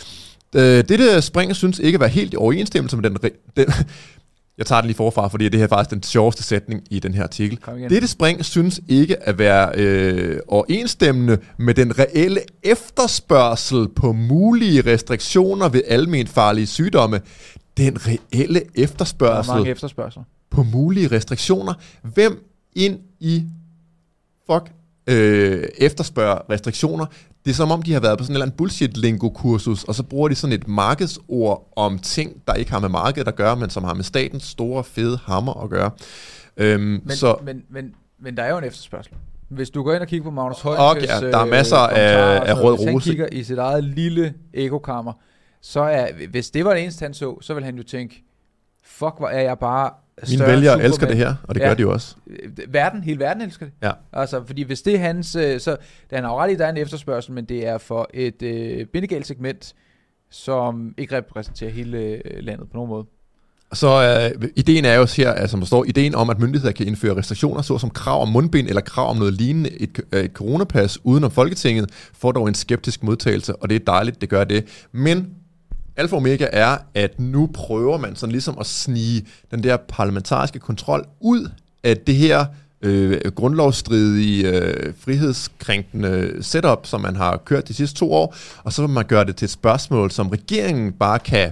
Dette spring synes ikke at være helt i overensstemmelse med den... den Jeg tager den lige forfra, fordi det her er faktisk den sjoveste sætning i den her artikel. Dette spring synes ikke at være øh, overensstemmende med den reelle efterspørgsel på mulige restriktioner ved alment farlige sygdomme. Den reelle efterspørgsel, mange efterspørgsel på mulige restriktioner. Hvem ind i fuck øh, efterspørger restriktioner? Det er som om, de har været på sådan en eller anden bullshit-lingo-kursus, og så bruger de sådan et markedsord om ting, der ikke har med markedet at gøre, men som har med statens store, fede hammer at gøre. Øhm, men, så, men, men, men der er jo en efterspørgsel. Hvis du går ind og kigger på Magnus Heunicke's okay, ja, der er masser øh, af, af rød rose. Hvis han kigger i sit eget lille ekokammer, så er, hvis det var det eneste, han så, så ville han jo tænke, fuck, hvor er jeg bare mine vælgere Superman. Elsker det her, og det ja, gør de jo også. Verden, hele verden elsker det. Ja. Altså, fordi hvis det er hans, så han har jo ret i, der er en efterspørgsel, men det er for et øh, bindegalt segment, som ikke repræsenterer hele øh, landet på nogen måde. Så øh, ideen er jo her, altså, som der står, ideen om, at myndigheder kan indføre restriktioner, såsom krav om mundbind eller krav om noget lignende, et, et coronapas uden om Folketinget, får dog en skeptisk modtagelse, og det er dejligt, det gør det. Men alfa og omega er, at nu prøver man sådan ligesom at snige den der parlamentariske kontrol ud af det her øh, grundlovsstridige, øh, frihedskrænkende setup, som man har kørt de sidste to år, og så vil man gøre det til et spørgsmål, som regeringen bare kan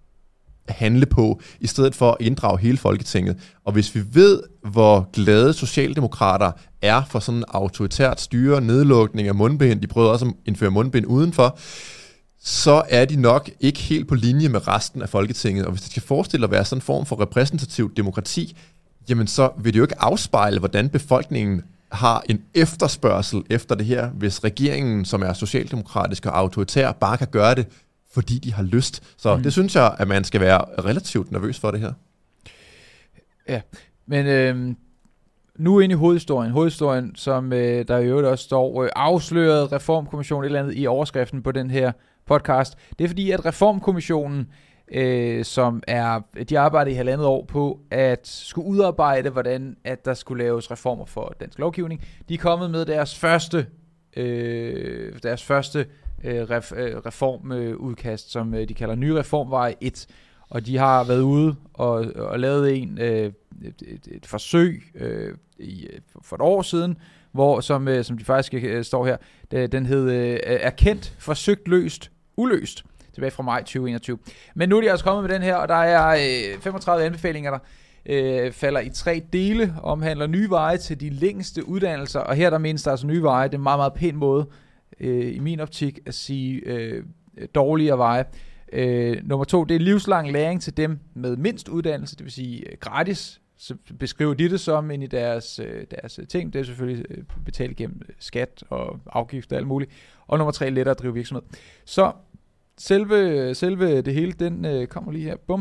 handle på, i stedet for at inddrage hele Folketinget. Og hvis vi ved, hvor glade socialdemokrater er for sådan en autoritært styre, nedlukning af mundbind, de prøvede også at indføre mundbind udenfor, så er de nok ikke helt på linje med resten af Folketinget. Og hvis det skal forestille at være sådan en form for repræsentativt demokrati, jamen så vil det jo ikke afspejle, hvordan befolkningen har en efterspørgsel efter det her, hvis regeringen, som er socialdemokratisk og autoritær, bare kan gøre det, fordi de har lyst. Så mm. det synes jeg, at man skal være relativt nervøs for det her. Ja, men øh, nu ind i hovedhistorien. Hovedhistorien, som øh, der i øvrigt også står øh, afsløret Reformkommissionen et eller andet i overskriften på den her podcast. Det er fordi, at Reformkommissionen, øh, som er, de arbejder i halvandet år på at skulle udarbejde, hvordan at der skulle laves reformer for dansk lovgivning. De er kommet med deres første, øh, deres første øh, ref, øh, reformudkast, som øh, de kalder Ny Reformvej et. Og de har været ude og, og lavet en, øh, et, et, et forsøg øh, i, for et år siden, hvor, som, øh, som de faktisk øh, står her, den hed øh, Erkendt, forsøgt, løst, uløst, tilbage fra maj tyve enogtyve. Men nu er de altså kommet med den her, og der er øh, femogtredive anbefalinger, der øh, falder i tre dele, omhandler nye veje til de længste uddannelser, og her der menes der altså nye veje, det er en meget, meget pæn måde, øh, i min optik, at sige øh, dårligere veje. Øh, nummer to, det er livslang læring til dem med mindst uddannelse, det vil sige øh, gratis. Så beskriver de det som ind i deres, øh, deres ting. Det er selvfølgelig øh, betalt gennem skat og afgifter og alt muligt. Og nummer tre, lettere at drive virksomhed. Så selve, selve det hele, den øh, kommer lige her. Bum.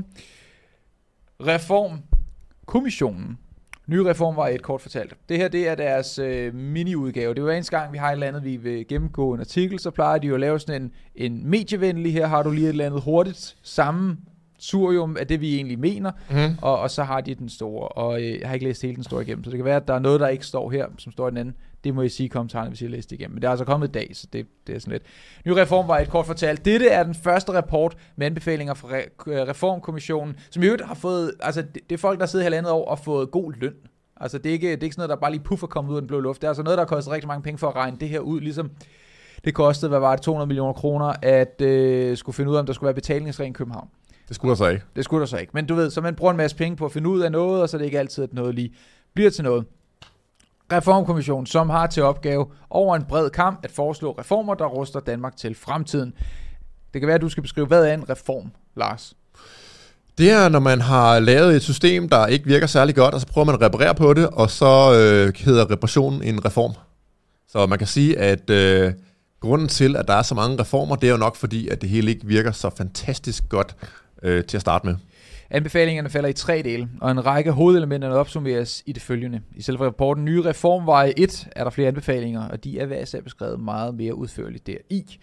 Reformkommissionen. Ny reform var et kort fortalt. Det her, det er deres øh, mini-udgave. Det er jo eneste gang, vi har et eller andet, vi vil gennemgå en artikel, så plejer de jo at lave sådan en, en medievenlig. Her har du lige et eller andet hurtigt samme surium af det, vi egentlig mener, mm. og, og så har de den store, og øh, jeg har ikke læst hele den store igennem, så det kan være, at der er noget, der ikke står her, som står i den anden. Det må I sige i kommentarerne, hvis I har læst det igennem. Men det er altså kommet i dag, så det, det er sådan lidt. Ny reform var et kort fortalt. Dette er den første rapport med anbefalinger fra re- Reformkommissionen, som i øvrigt har fået, altså det, det er folk, der sidder halvandet år og fået god løn. Altså det er ikke, det er ikke sådan noget, der bare lige puffer kommet ud af den blå luft. Det er altså noget, der koster rigtig mange penge for at regne det her ud, ligesom det kostede, hvad var det, to hundrede millioner kroner, at øh, skulle finde ud af, om der skulle være betalingsring i København. Det skulle der så ikke. Det skulle der så ikke. Men du ved, så man bruger en masse penge på at finde ud af noget, og så er det ikke altid, at noget lige bliver til noget. Reformkommissionen, som har til opgave over en bred kamp at foreslå reformer, der ruster Danmark til fremtiden. Det kan være, at du skal beskrive, hvad er en reform, Lars? Det er, når man har lavet et system, der ikke virker særlig godt, og så prøver man at reparere på det, og så øh, hedder reparationen en reform. Så man kan sige, at øh, grunden til, at der er så mange reformer, det er jo nok fordi, at det hele ikke virker så fantastisk godt øh, til at starte med. Anbefalingerne falder i tre dele, og en række hovedelementer opsummeres i det følgende. I selve rapporten Nye Reformveje et er der flere anbefalinger, og de er hver især beskrevet meget mere udførligt deri.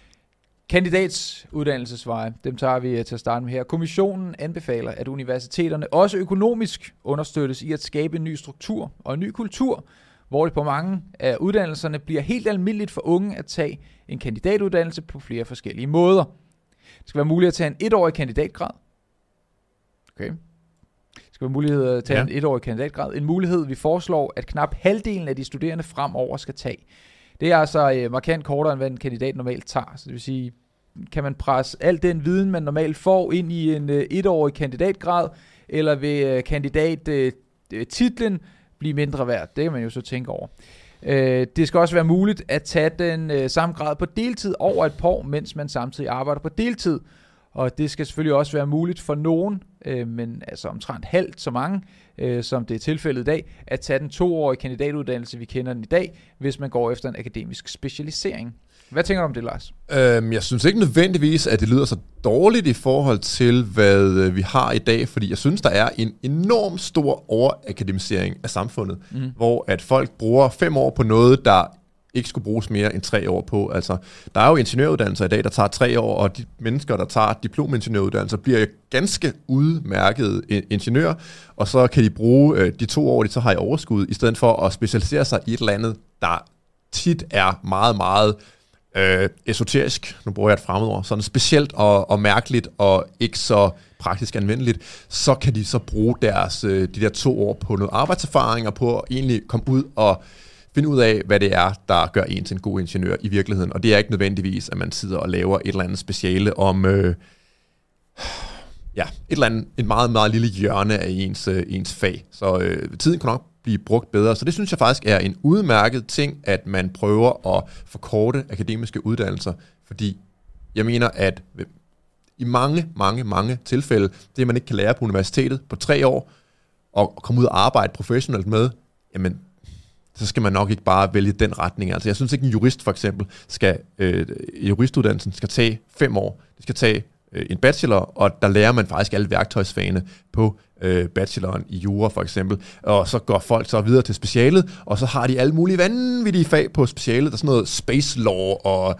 Kandidatsuddannelsesveje, dem tager vi til at starte med her. Kommissionen anbefaler, at universiteterne også økonomisk understøttes i at skabe en ny struktur og en ny kultur, hvor det på mange af uddannelserne bliver helt almindeligt for unge at tage en kandidatuddannelse på flere forskellige måder. Det skal være muligt at tage en etårig kandidatgrad. Okay. Det skal være mulighed at tage ja. en etårig kandidatgrad. En mulighed, vi foreslår, at knap halvdelen af de studerende fremover skal tage. Det er altså øh, markant kortere, end hvad en kandidat normalt tager. Så det vil sige, kan man presse al den viden, man normalt får, ind i en øh, etårig kandidatgrad, eller vil øh, kandidattitlen øh, blive mindre værd? Det kan man jo så tænke over. Øh, det skal også være muligt at tage den øh, samme grad på deltid over et par år, mens man samtidig arbejder på deltid. Og det skal selvfølgelig også være muligt for nogen, øh, men altså omtrent halvt så mange, øh, som det er tilfældet i dag, at tage den toårige kandidatuddannelse, vi kender den i dag, hvis man går efter en akademisk specialisering. Hvad tænker du om det, Lars? Øhm, jeg synes ikke nødvendigvis, at det lyder så dårligt i forhold til, hvad vi har i dag, fordi jeg synes, der er en enorm stor overakademisering af samfundet, mm. hvor at folk bruger fem år på noget, der ikke skulle bruges mere end tre år på. Altså, der er jo ingeniøruddannelser i dag, der tager tre år, og de mennesker, der tager diplomingeniøruddannelser, bliver ganske udmærkede ingeniører, og så kan de bruge øh, de to år, de så har i overskud, i stedet for at specialisere sig i et eller andet, der tit er meget, meget øh, esoterisk, nu bruger jeg et fremmedord, sådan specielt og, og mærkeligt, og ikke så praktisk anvendeligt, så kan de så bruge deres, øh, de der to år på noget arbejdserfaring, og på at egentlig komme ud og finde ud af, hvad det er, der gør en til en god ingeniør i virkeligheden. Og det er ikke nødvendigvis, at man sidder og laver et eller andet speciale om øh, ja, et eller andet, et meget, meget lille hjørne af ens, øh, ens fag. Så øh, tiden kan nok blive brugt bedre. Så det synes jeg faktisk er en udmærket ting, at man prøver at forkorte akademiske uddannelser, fordi jeg mener, at i mange, mange, mange tilfælde, det man ikke kan lære på universitetet på tre år, og komme ud og arbejde professionelt med, jamen, så skal man nok ikke bare vælge den retning. Altså, jeg synes ikke, en jurist for eksempel, skal, øh, juristuddannelsen skal tage fem år. Det skal tage øh, en bachelor, og der lærer man faktisk alle værktøjsfagene på øh, bacheloren i jura for eksempel. Og så går folk så videre til specialet, og så har de alle mulige vanvittige fag på specialet. Der er sådan noget space law og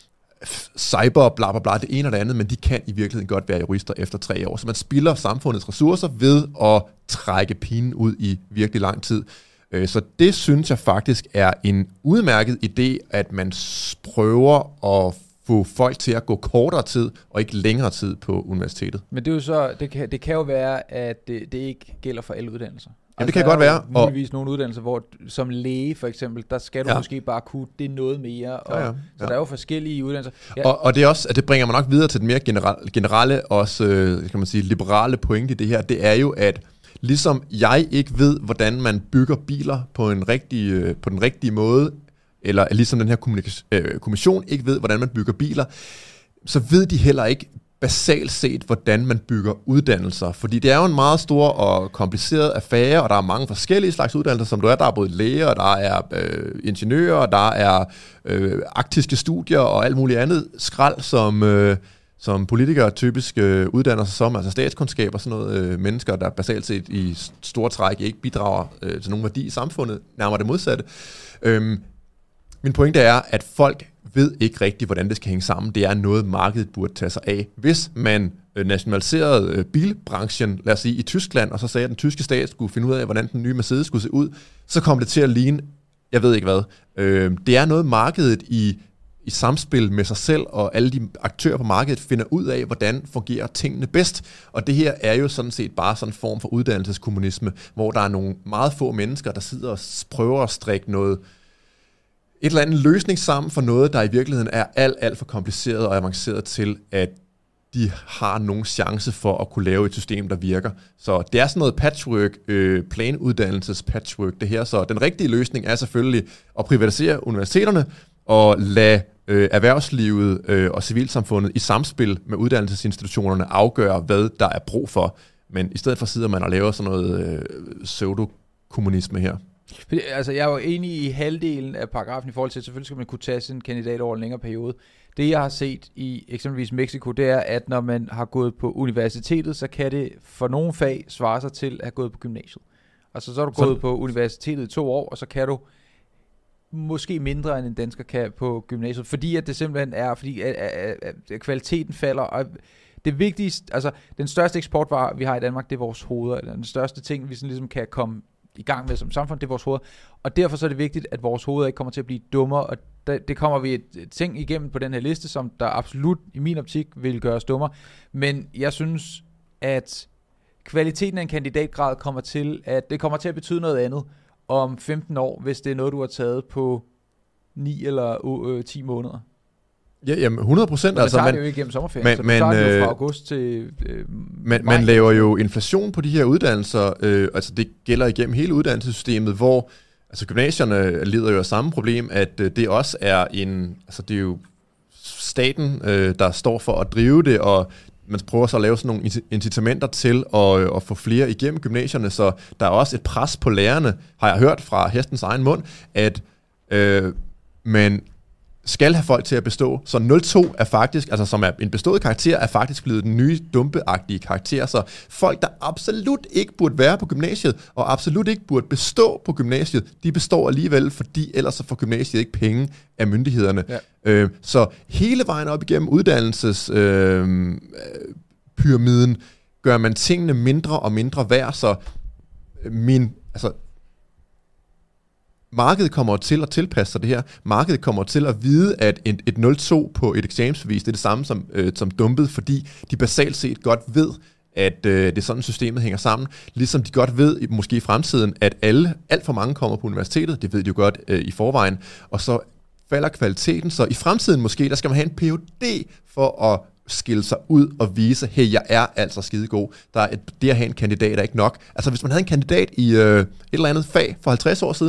cyber, bla bla bla, det ene og det andet, men de kan i virkeligheden godt være jurister efter tre år. Så man spilder samfundets ressourcer ved at trække pinen ud i virkelig lang tid. Så det synes jeg faktisk er en udmærket idé, at man prøver at få folk til at gå kortere tid og ikke længere tid på universitetet. Men det er jo så, det kan, det kan jo være, at det, det ikke gælder for alle uddannelser. Jamen, altså, det kan godt være. Der er muligvis nogle uddannelser, hvor som læge for eksempel, der skal du ja. måske bare kunne det noget mere. Og, ja, ja. Så ja. der er jo forskellige uddannelser. Ja. Og, og det er også, at det bringer mig nok videre til den mere generelle, generelle også, øh, kan man sige, liberale pointe i det her. Det er jo, at ligesom jeg ikke ved, hvordan man bygger biler på en rigtig, øh, på den rigtige måde, eller ligesom den her kommunika- øh, kommission ikke ved, hvordan man bygger biler, så ved de heller ikke basalt set, hvordan man bygger uddannelser. Fordi det er jo en meget stor og kompliceret affære, og der er mange forskellige slags uddannelser, som du er. Der er både læger, der er øh, ingeniører, der er øh, arktiske studier og alt muligt andet skrald, som, øh, som politikere typisk øh, uddanner sig som, altså statskundskab og sådan noget. Øh, mennesker, der basalt set i store træk ikke bidrager øh, til nogen værdi i samfundet, nærmere det modsatte. Øh, min pointe er, at folk ved ikke rigtigt, hvordan det skal hænge sammen. Det er noget, markedet burde tage sig af. Hvis man nationaliserede bilbranchen, lad os sige, i Tyskland, og så sagde, at den tyske stat skulle finde ud af, hvordan den nye Mercedes skulle se ud, så kom det til at ligne, jeg ved ikke hvad. Det er noget, markedet i, i samspil med sig selv, og alle de aktører på markedet finder ud af, hvordan fungerer tingene bedst. Og det her er jo sådan set bare sådan en form for uddannelseskommunisme, hvor der er nogle meget få mennesker, der sidder og prøver at strikke noget et eller andet løsning sammen for noget, der i virkeligheden er alt, alt for kompliceret og avanceret til, at de har nogen chance for at kunne lave et system, der virker. Så det er sådan noget patchwork, øh, planuddannelses patchwork, det her. Så den rigtige løsning er selvfølgelig at privatisere universiteterne og lade øh, erhvervslivet øh, og civilsamfundet i samspil med uddannelsesinstitutionerne afgøre, hvad der er brug for. Men i stedet for sidder man og laver sådan noget øh, pseudokommunisme her. Fordi, altså, jeg er jo enig i halvdelen af paragrafen i forhold til, at selvfølgelig skal man kunne tage sin kandidat over en længere periode. Det, jeg har set i eksempelvis Mexico, det er, at når man har gået på universitetet, så kan det for nogle fag svare sig til at have gået på gymnasiet. Altså, så er du så gået på universitetet i to år, og så kan du måske mindre end en dansker kan på gymnasiet, fordi at det simpelthen er, fordi at, at, at, at kvaliteten falder, og det vigtigste, altså den største eksportvare, vi har i Danmark, det er vores hoveder, eller den største ting, vi sådan ligesom kan komme i gang med som samfund, det er vores hoveder. Og derfor så er det vigtigt, at vores hoveder ikke kommer til at blive dummere, og det, det kommer vi et, et ting igennem på den her liste, som der absolut i min optik vil gøre os dummere. Men jeg synes, at kvaliteten af en kandidatgrad kommer til, at det kommer til at betyde noget andet om femten år, hvis det er noget, du har taget på ni eller øh, ti måneder. Ja, jamen hundrede procent. Altså, man tager det jo ikke gennem sommerferien, men, så man tager det jo fra august til øh, man, man laver jo inflation på de her uddannelser, øh, altså det gælder igennem hele uddannelsessystemet, hvor altså gymnasierne lider jo af samme problem, at øh, det også er en, altså det er jo staten, øh, der står for at drive det, og man prøver så at lave sådan nogle incitamenter til at, øh, at få flere igennem gymnasierne, så der er også et pres på lærerne, har jeg hørt fra hestens egen mund, at øh, man skal have folk til at bestå. Så nul to er faktisk, altså som er en bestået karakter, er faktisk blevet den nye dumpeagtige karakter. Så folk, der absolut ikke burde være på gymnasiet, og absolut ikke burde bestå på gymnasiet, de består alligevel, fordi ellers så får gymnasiet ikke penge af myndighederne. Ja. Øh, så hele vejen op igennem uddannelsespyramiden øh, gør man tingene mindre og mindre værd, så min, altså markedet kommer til at tilpasse sig det her. Markedet kommer til at vide, at et, et nul to på et eksamensbevis, det er det samme som, øh, som dumpet, fordi de basalt set godt ved, at øh, det er sådan, systemet hænger sammen. Ligesom de godt ved, måske i fremtiden, at alle, alt for mange kommer på universitetet, det ved de jo godt øh, i forvejen, og så falder kvaliteten. Så i fremtiden måske, der skal man have en P H D for at skille sig ud og vise, hey, jeg er altså skidegod. Der er et, det at have en kandidat er ikke nok. Altså hvis man havde en kandidat i øh, et eller andet fag for halvtreds år siden,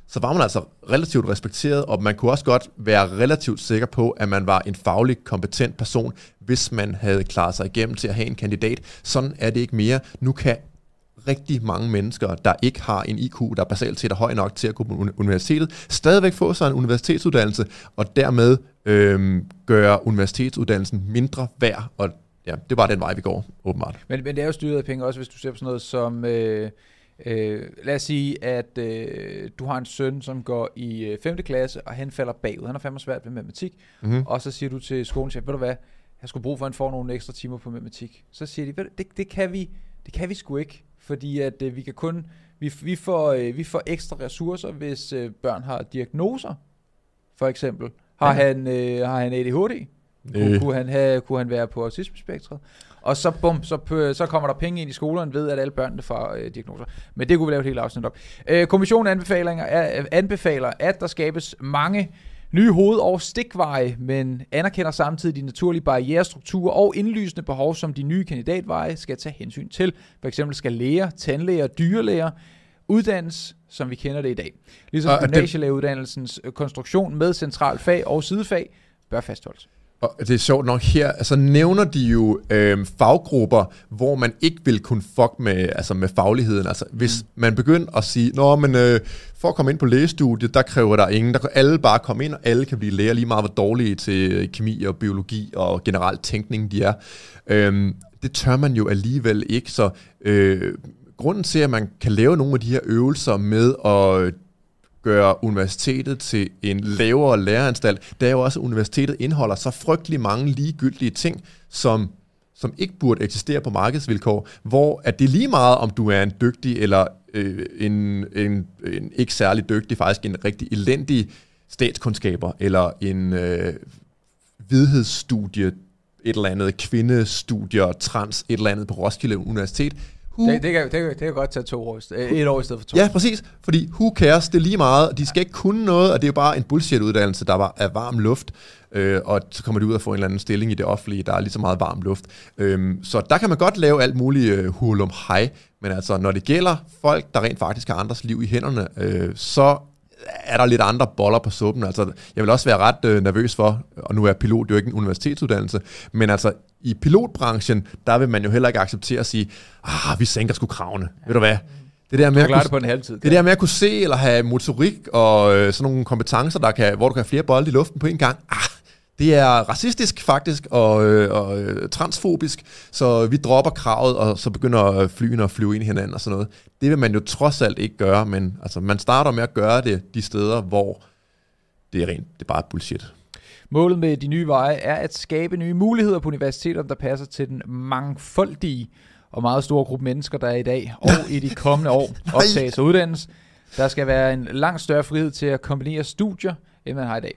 så var man altså relativt respekteret, og man kunne også godt være relativt sikker på, at man var en faglig kompetent person, hvis man havde klaret sig igennem til at have en kandidat. Sådan er det ikke mere. Nu kan rigtig mange mennesker, der ikke har en I Q, der basalt set er høj nok til at gå på universitetet, stadigvæk få sig en universitetsuddannelse, og dermed øhm, gøre universitetsuddannelsen mindre værd, og ja, det er bare den vej, vi går, åbenbart. Men, men det er jo styret af penge også, hvis du ser på sådan noget som, øh, øh, lad os sige, at øh, du har en søn, som går i øh, femte klasse, og han falder bagud. Han har fandme svært ved matematik, mm-hmm. og så siger du til skolens chef, ved du hvad, jeg skulle bruge for, at han får nogle ekstra timer på matematik. Så siger de, ved du, det, det, kan vi, det kan vi sgu ikke, fordi at øh, vi kan kun, vi, vi, får, øh, vi får ekstra ressourcer, hvis øh, børn har diagnoser, for eksempel. Har, ja. han, øh, har han A D H D? Kunne, kunne, han have, kunne han være på autismespektret? Og så bum, så, p- så kommer der penge ind i skolerne ved, at alle børnene får øh, diagnoser. Men det kunne vi lave et helt afsnit op. Øh, kommissionen anbefalinger er, anbefaler, at der skabes mange nye hoved- og stikveje, men anerkender samtidig de naturlige barrierestrukturer og indlysende behov, som de nye kandidatveje skal tage hensyn til. For eksempel skal læger, tandlæger og dyrlæger uddannes, som vi kender det i dag. Ligesom gymnasielægeuddannelsens konstruktion med central fag og sidefag bør fastholdes. Og det er sjovt nok her, altså nævner de jo øh, faggrupper, hvor man ikke vil kunne fuck med, altså med fagligheden. Altså hvis mm. man begynder at sige, nå, men øh, for at komme ind på lægestudiet, der kræver der ingen, der kan alle bare komme ind, og alle kan blive læger lige meget, hvor dårlige til kemi og biologi og generelt tænkning de er. Øh, det tør man jo alligevel ikke, så øh, grunden til, at man kan lave nogle af de her øvelser med at gøre universitetet til en lavere læreranstalt, det er jo også, at universitetet indeholder så frygtelig mange ligegyldige ting, som, som ikke burde eksistere på markedsvilkår, hvor at det er lige meget, om du er en dygtig eller øh, en, en, en ikke særlig dygtig, faktisk en rigtig elendig statskundskaber, eller en øh, vidhedsstudie, et eller andet kvindestudier, trans, et eller andet på Roskilde Universitet. Who? Det, det, kan, det, kan, det kan godt tage to år, et år i stedet for to. Ja, præcis. Fordi who cares? Det er lige meget. De skal ikke kunne noget, og det er jo bare en bullshit-uddannelse, der var, er varm luft. Øh, og så kommer de ud og får en eller anden stilling i det offentlige, der er lige så meget varm luft. Øh, så der kan man godt lave alt muligt øh, hurlum hej. Men altså, når det gælder folk, der rent faktisk har andres liv i hænderne, øh, så er der lidt andre boller på suppen. Altså, jeg vil også være ret øh, nervøs for, og nu er pilot jo ikke en universitetsuddannelse, men altså i pilotbranchen, der vil man jo heller ikke acceptere at sige, ah, vi sænker sgu kravene. Ja. Ved du hvad? Det der med, at kunne, det på en halvtid, det der med at kunne se eller have motorik og øh, sådan nogle kompetencer, der kan, hvor du kan have flere bolde i luften på en gang, ah, det er racistisk faktisk og, øh, og øh, transfobisk, så vi dropper kravet, og så begynder flyene at flyve ind i hinanden og sådan noget. Det vil man jo trods alt ikke gøre, men altså, man starter med at gøre det de steder, hvor det er rent, det er bare bullshit. Målet med de nye veje er at skabe nye muligheder på universiteterne, der passer til den mangfoldige og meget store gruppe mennesker, der er i dag og i de kommende år optages og uddannes. Der skal være en langt større frihed til at kombinere studier, end man har i dag.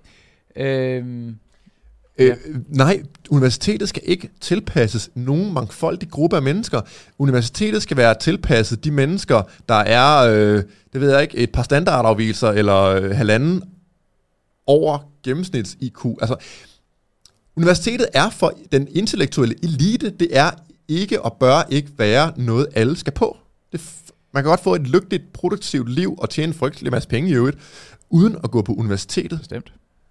Øhm Øh, ja. Nej, universitetet skal ikke tilpasses nogen mangfoldig gruppe af mennesker. Universitetet skal være tilpasset de mennesker, der er, øh, det ved jeg ikke, et par standardafvigelser eller øh, halvanden over gennemsnits I Q. Altså, universitetet er for den intellektuelle elite, det er ikke og bør ikke være noget, alle skal på. Det f- man kan godt få et lykkeligt, produktivt liv og tjene en frygtelig masse penge i øvrigt, uden at gå på universitetet. Bestemt.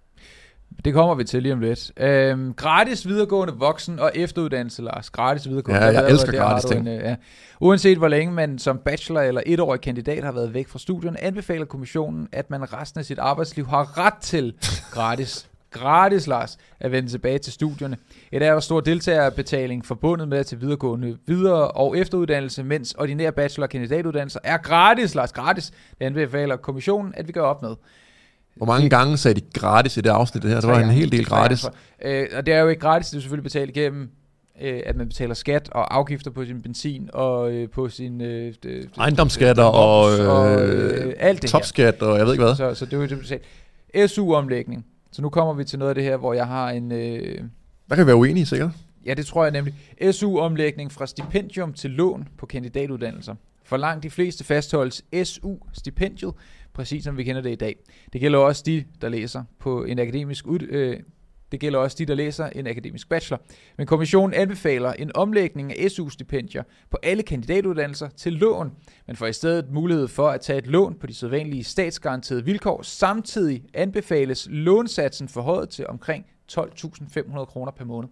Det kommer vi til lige om lidt. Øhm, gratis videregående voksen- og efteruddannelse, Lars. Gratis videregående. Ja, jeg der elsker der gratis ting. En, ja. Uanset hvor længe man som bachelor eller etårig kandidat har været væk fra studierne, anbefaler kommissionen, at man resten af sit arbejdsliv har ret til gratis, gratis, Lars, at vende tilbage til studierne. Et er jo stor deltagerbetaling forbundet med at til videregående videre- og efteruddannelse, mens ordinære bachelor- og kandidatuddannelser er gratis, Lars. Gratis. Det anbefaler kommissionen, at vi gør op med. Hvor mange gange sagde de gratis i det afsnit her? Så var en hel del gratis. Øh, og det er jo ikke gratis, det er selvfølgelig betalt igennem, øh, at man betaler skat og afgifter på sin benzin og øh, på sin øh, det, ejendomsskatter og, øh, og øh, alt det topskat og jeg ved ikke hvad. Så, så det er jo det betalt. S U-omlægning. Så nu kommer vi til noget af det her, hvor jeg har en... Øh, der kan vi være uenige, sikkert. Ja, det tror jeg nemlig. S U-omlægning fra stipendium til lån på kandidatuddannelser. For langt de fleste fastholdes S U-stipendiet, præcis som vi kender det i dag. Det gælder også de, der læser på en akademisk ud, øh, Det gælder også de, der læser en akademisk bachelor. Men kommissionen anbefaler en omlægning af S U-stipendier på alle kandidatuddannelser til lån. Man får i stedet mulighed for at tage et lån på de sædvanlige statsgaranterede vilkår. Samtidig anbefales lånsatsen forhøjet til omkring tolv tusind fem hundrede kroner per måned.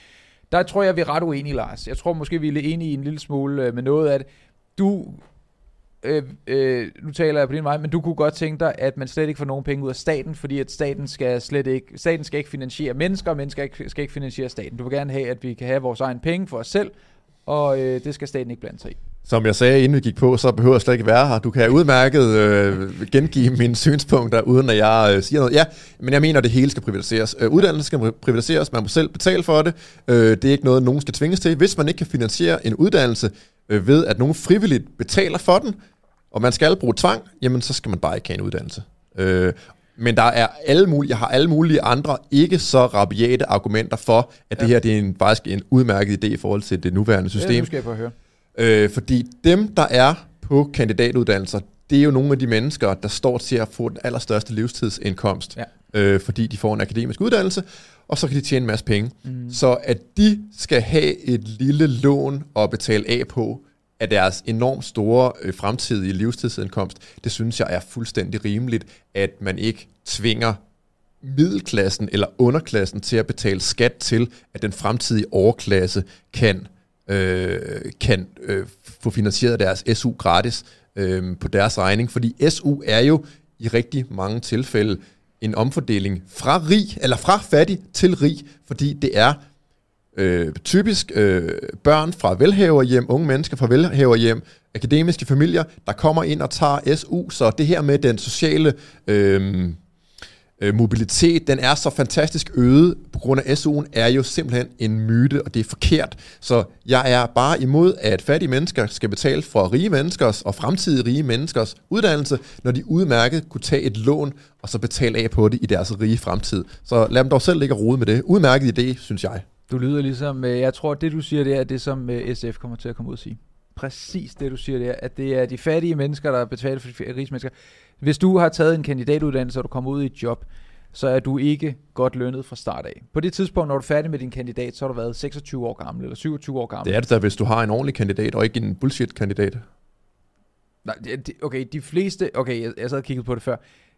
Der tror jeg, vi er ret uenige, Lars. Jeg tror måske, vi er enige i en lille smule med noget af det. Du... Øh, øh, nu taler jeg på din vej, men du kunne godt tænke dig, at man slet ikke får nogen penge ud af staten, fordi at staten skal slet ikke, staten skal ikke finansiere mennesker, og mennesker ikke, skal ikke finansiere staten. Du vil gerne have, at vi kan have vores egen penge for os selv, og øh, det skal staten ikke blande sig i. Som jeg sagde, inden vi gik på, så behøver jeg slet ikke være her. Du kan udmærket øh, gengive mine synspunkter, uden at jeg øh, siger noget. Ja, men jeg mener, at det hele skal privatiseres. Øh, uddannelse skal privatiseres, man må selv betale for det. Øh, det er ikke noget, nogen skal tvinges til. Hvis man ikke kan finansiere en uddannelse øh, ved, at nogen frivilligt betaler for den, og man skal bruge tvang, jamen så skal man bare ikke have en uddannelse. Øh, men der er alle mulige, jeg har alle mulige andre ikke så rabiate argumenter for, at ja. det her det er en, faktisk en udmærket idé i forhold til det nuværende system. Det skal jeg prøve at høre. Øh, fordi dem, der er på kandidatuddannelser, det er jo nogle af de mennesker, der står til at få den allerstørste livstidsindkomst, ja. øh, fordi de får en akademisk uddannelse, og så kan de tjene en masse penge. Mm. Så at de skal have et lille lån at betale af på, af deres enormt store øh, fremtidige livstidsindkomst, det synes jeg er fuldstændig rimeligt, at man ikke tvinger middelklassen eller underklassen til at betale skat til, at den fremtidige overklasse kan, øh, kan øh, få finansieret deres S U gratis øh, på deres regning. Fordi S U er jo i rigtig mange tilfælde en omfordeling fra rig, eller fra fattig til rig, fordi det er Øh, typisk øh, børn fra velhaverhjem, unge mennesker fra velhaverhjem, akademiske familier, der kommer ind og tager S U, så det her med den sociale øh, øh, mobilitet, den er så fantastisk øget på grund af S U'en, er jo simpelthen en myte, og det er forkert. Så jeg er bare imod, at fattige mennesker skal betale for rige menneskers og fremtidige rige menneskers uddannelse, når de udmærket kunne tage et lån og så betale af på det i deres rige fremtid. Så lad dem dog selv ikke rode med det. Udmærket idé, synes jeg. Du lyder ligesom, jeg tror, at det du siger, det er det, som S F kommer til at komme ud og sige. Præcis det, du siger, det er, at det er de fattige mennesker, der betaler for de rige mennesker. Hvis du har taget en kandidatuddannelse, og du kommer ud i et job, så er du ikke godt lønnet fra start af. På det tidspunkt, når du er færdig med din kandidat, så har du været seksogtyve år gammel, eller syvogtyve år gammel. Det er det da, hvis du har en ordentlig kandidat, og ikke en bullshit-kandidat. Nej, okay, de fleste, okay, jeg, jeg sad og kiggede på det før.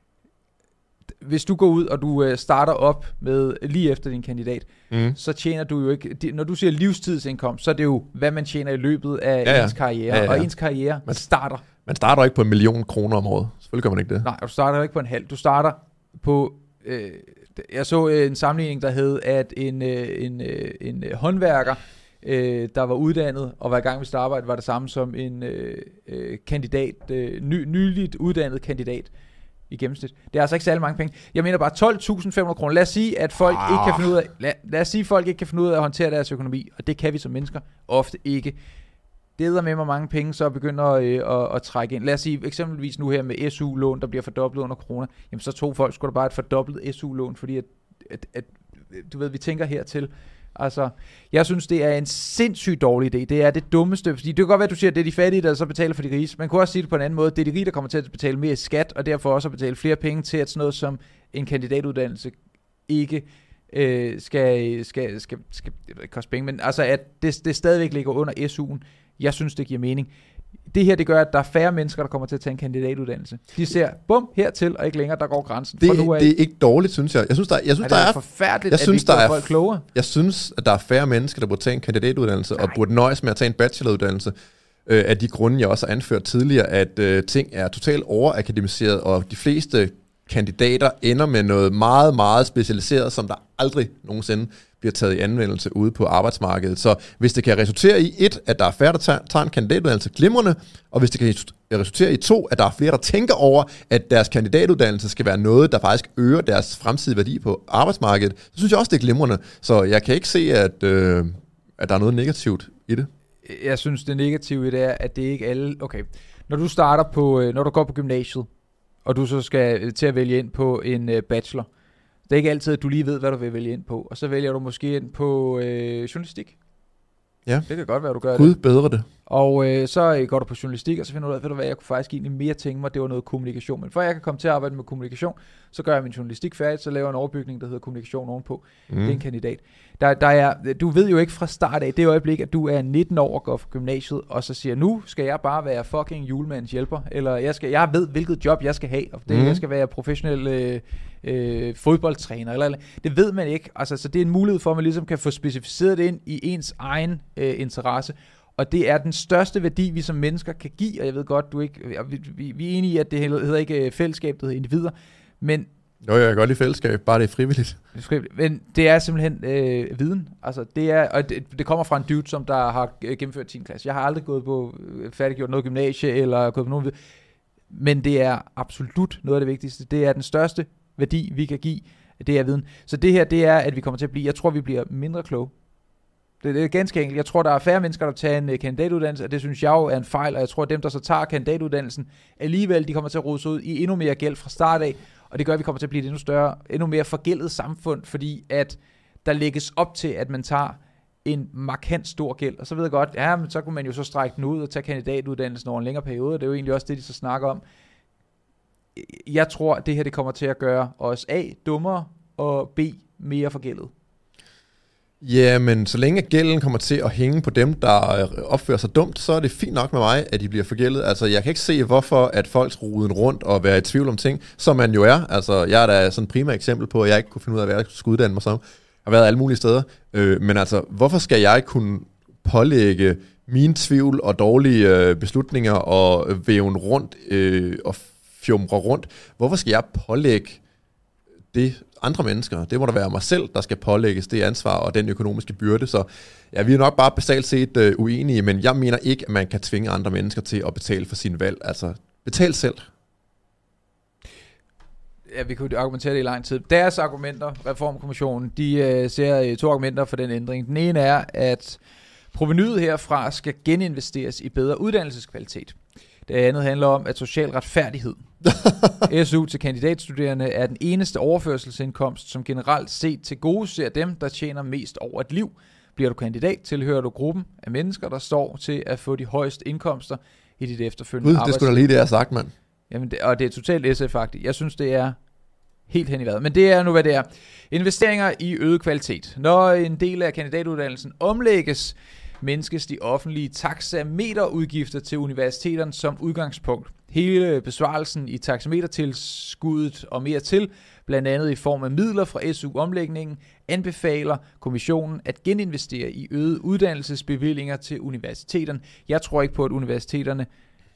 Hvis du går ud, og du øh, starter op med lige efter din kandidat, mm. så tjener du jo ikke, de, når du siger livstidsindkomst, så er det jo, hvad man tjener i løbet af ja, ja. ens karriere, ja, ja. og ens karriere man starter. Man starter ikke på en million kroner om året, selvfølgelig gør man ikke det. Nej, du starter ikke på en halv, du starter på, øh, jeg så øh, en sammenligning, der hed, at en, øh, en, øh, en øh, håndværker, øh, der var uddannet og var i gang med sit arbejde, var det samme som en øh, øh, kandidat, øh, ny, nyligt uddannet kandidat, i gennemsnit. Det er altså ikke særlig mange penge. Jeg mener bare tolv tusind fem hundrede kroner. Lad os sige, at folk ah. ikke kan finde ud af, lad, lad os sige, at folk ikke kan finde ud af at håndtere deres økonomi, og det kan vi som mennesker ofte ikke. Det er med mig mange penge, så begynder øh, at, at trække ind. Lad os sige, eksempelvis nu her med S U-lån, der bliver fordoblet under corona, jamen så tog folk sgu da bare et fordoblet S U-lån, fordi at, at, at, du ved, vi tænker hertil. Altså, jeg synes, det er en sindssygt dårlig idé. Det er det dummeste, fordi det kan godt være, at du siger, at det er de fattige, der så betaler for de rige. Man kunne også sige det på en anden måde. Det er de rige, der kommer til at betale mere skat, og derfor også at betale flere penge til, at sådan noget som en kandidatuddannelse ikke øh, skal, skal, skal, skal det ikke koste penge, men altså, at det, det stadigvæk ligger under S U'en. Jeg synes, det giver mening. Det her, det gør, at der er færre mennesker, der kommer til at tage en kandidatuddannelse. De ser, bum, hertil, og ikke længere, der går grænsen. Det, nu er det er ikke dårligt, synes jeg. Jeg synes, der, jeg synes, er der er forfærdeligt, jeg synes, at vi der er folk klogere. Jeg synes, at der er færre mennesker, der burde tage en kandidatuddannelse, Nej. og burde nøjes med at tage en bacheloruddannelse. Øh, af de grunde, jeg også har anført tidligere, at øh, ting er totalt overakademiseret, og de fleste kandidater ender med noget meget, meget specialiseret, som der aldrig nogensinde bliver taget i anvendelse ude på arbejdsmarkedet. Så hvis det kan resultere i et, at der er færre, der tager, tager en kandidatuddannelse, glimrende, og hvis det kan resultere i to, at der er flere, der tænker over, at deres kandidatuddannelse skal være noget, der faktisk øger deres fremtidige værdi på arbejdsmarkedet, så synes jeg også, det er glimrende. Så jeg kan ikke se, at, øh, at der er noget negativt i det. Jeg synes, det negative i det er, at det ikke alle... Okay, når du starter på... Når du går på gymnasiet, og du så skal til at vælge ind på en bachelor, det er ikke altid, at du lige ved, hvad du vil vælge ind på. Og så vælger du måske ind på øh, journalistik. Ja. Det kan godt være, du gør Gud det. bedre det. Og øh, så øh, går du på journalistik, og så finder du ud af, ved du hvad, jeg kunne faktisk egentlig mere tænke mig, det var noget kommunikation. Men for jeg kan komme til at arbejde med kommunikation, så gør jeg min journalistik færdig, så laver jeg en overbygning, der hedder kommunikation ovenpå. Mm. Det er en kandidat. Der, der er, du ved jo ikke fra start af, det øjeblik, at du er nitten år og går fra gymnasiet, og så siger, nu skal jeg bare være fucking julemandens hjælper, eller jeg, skal, jeg ved, hvilket job jeg skal have, og det, mm. jeg skal være professionel øh, øh, fodboldtræner, eller, eller det ved man ikke. Altså, så det er en mulighed for, at man ligesom kan få specificeret det ind i ens egen øh, interesse. Og det er den største værdi, vi som mennesker kan give, og jeg ved godt, du ikke, vi, vi, vi er enige i, at det hedder ikke fællesskab, det hedder individer, men... Jo, jeg kan godt lide fællesskab, bare det er frivilligt. Men det er simpelthen øh, viden, altså det er, og det, det kommer fra en dude, som der har gennemført tiende klasse. Jeg har aldrig gået på, færdiggjort noget gymnasie, eller gået på nogen, men det er absolut noget af det vigtigste. Det er den største værdi, vi kan give, det er viden. Så det her, det er, at vi kommer til at blive, jeg tror, vi bliver mindre kloge. Det er ganske enkelt. Jeg tror, der er færre mennesker, der tager en kandidatuddannelse, og det synes jeg jo er en fejl, og jeg tror, at dem, der så tager kandidatuddannelsen, alligevel, de kommer til at rode sig ud i endnu mere gæld fra start af, og det gør, at vi kommer til at blive et endnu større, endnu mere forgældet samfund, fordi at der lægges op til, at man tager en markant stor gæld, og så ved jeg godt, ja, men så kunne man jo så strække den ud og tage kandidatuddannelsen over en længere periode, og det er jo egentlig også det, de så snakker om. Jeg tror, at det her, det kommer til at gøre os A, dummere, og B, mere forgældet. Ja, men så længe gælden kommer til at hænge på dem, der opfører sig dumt, så er det fint nok med mig, at de bliver forgældet. Altså, jeg kan ikke se, hvorfor at folk ruden rundt og være i tvivl om ting, som man jo er. Altså, jeg er da sådan et primært eksempel på, at jeg ikke kunne finde ud af, hvad jeg skulle uddanne mig som. Jeg har været alle mulige steder. Øh, men altså, hvorfor skal jeg kunne pålægge mine tvivl og dårlige øh, beslutninger og væven rundt øh, og fjumre rundt? Hvorfor skal jeg pålægge det andre mennesker? Det må da være mig selv, der skal pålægges det ansvar og den økonomiske byrde. Så ja, vi er nok bare basalt set uh, uenige, men jeg mener ikke, at man kan tvinge andre mennesker til at betale for sin valg. Altså, betal selv. Ja, vi kunne argumentere det i lang tid. Deres argumenter, Reformkommissionen, de uh, ser uh, to argumenter for den ændring. Den ene er, at provenuet herfra skal geninvesteres i bedre uddannelseskvalitet. Det andet handler om, at social retfærdighed. S U til kandidatstuderende er den eneste overførselsindkomst, som generelt set til gode ser dem, der tjener mest over et liv. Bliver du kandidat, tilhører du gruppen af mennesker, der står til at få de højeste indkomster i dit efterfølgende arbejdsliv. Det skulle da lige det, jeg har sagt, mand. Jamen, det, og det er totalt S F-agtigt. Jeg synes, det er helt hen i vejret. Men det er nu, hvad det er. Investeringer i øget kvalitet. Når en del af kandidatuddannelsen omlægges, mindskes de offentlige taxameterudgifter til universiteterne som udgangspunkt. Hele besvarelsen i taxametertilskuddet og mere til, blandt andet i form af midler fra S U-omlægningen, anbefaler kommissionen at geninvestere i øget uddannelsesbevillinger til universiteterne. Jeg tror ikke på, at universiteterne...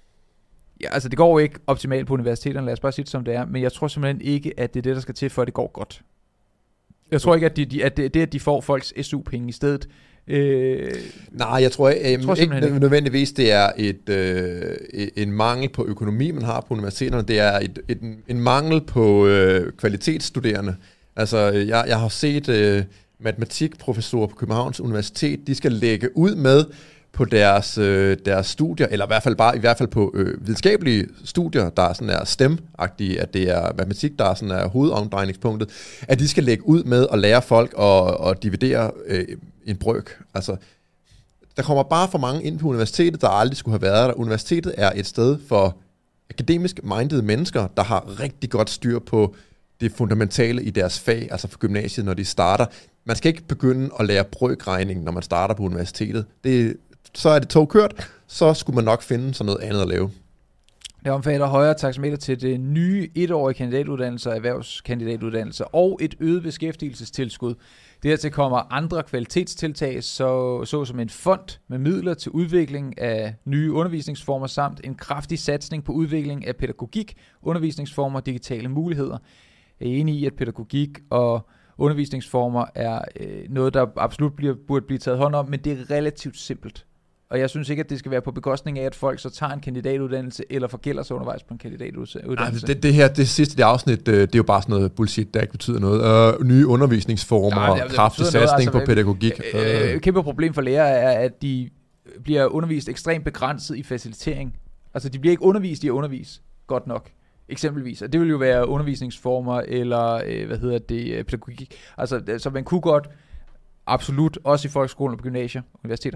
Ja, altså det går jo ikke optimalt på universiteterne, lad os bare sige det som det er, men jeg tror simpelthen ikke, at det er det, der skal til, for at det går godt. Jeg tror ikke, at, de, de, at det, det, at de får folks S U-penge i stedet... Øh, Nej, jeg tror, øh, jeg tror ikke, ikke nødvendigvis, det er et, øh, en mangel på økonomi, man har på universiteterne. Det er et, et, en mangel på øh, kvalitetsstuderende. Altså, jeg, jeg har set øh, matematikprofessorer på Københavns Universitet, de skal lægge ud med på deres, øh, deres studier, eller i hvert fald bare i hvert fald på øh, videnskabelige studier, der er sådan er STEM-agtige, at det er matematik, der er sådan er hovedomdrejningspunktet, at de skal lægge ud med at lære folk at, at dividere øh, en brøk. Altså, der kommer bare for mange ind på universitetet, der aldrig skulle have været der. Universitetet er et sted for akademisk mindede mennesker, der har rigtig godt styr på det fundamentale i deres fag, altså for gymnasiet, når de starter. Man skal ikke begynde at lære brøkregning, når man starter på universitetet. Det, så er det tog kørt, så skulle man nok finde sådan noget andet at lave. Det omfatter højere taxameter til det nye etårige kandidatuddannelser, erhvervskandidatuddannelser og et øget beskæftigelsestilskud. Dertil kommer andre kvalitetstiltag, så, så som en fond med midler til udvikling af nye undervisningsformer, samt en kraftig satsning på udvikling af pædagogik, undervisningsformer og digitale muligheder. Jeg er enig i, at pædagogik og undervisningsformer er øh, noget, der absolut bliver, burde blive taget hånd om, men det er relativt simpelt. Og jeg synes ikke, at det skal være på bekostning af, at folk så tager en kandidatuddannelse, eller forgælder sig undervejs på en kandidatuddannelse. Nej, det, det her, det sidste det afsnit, det er jo bare sådan noget bullshit, der ikke betyder noget. Uh, nye undervisningsformer og kraftig satsning altså, på pædagogik. Øh, et kæmpe problem for lærere er, at de bliver undervist ekstremt begrænset i facilitering. Altså, de bliver ikke undervist i at undervise godt nok. Eksempelvis. Og det vil jo være undervisningsformer, eller øh, hvad hedder det, pædagogik. Altså, så man kunne godt, absolut, også i folkeskolen og på gymnasier, universiteter,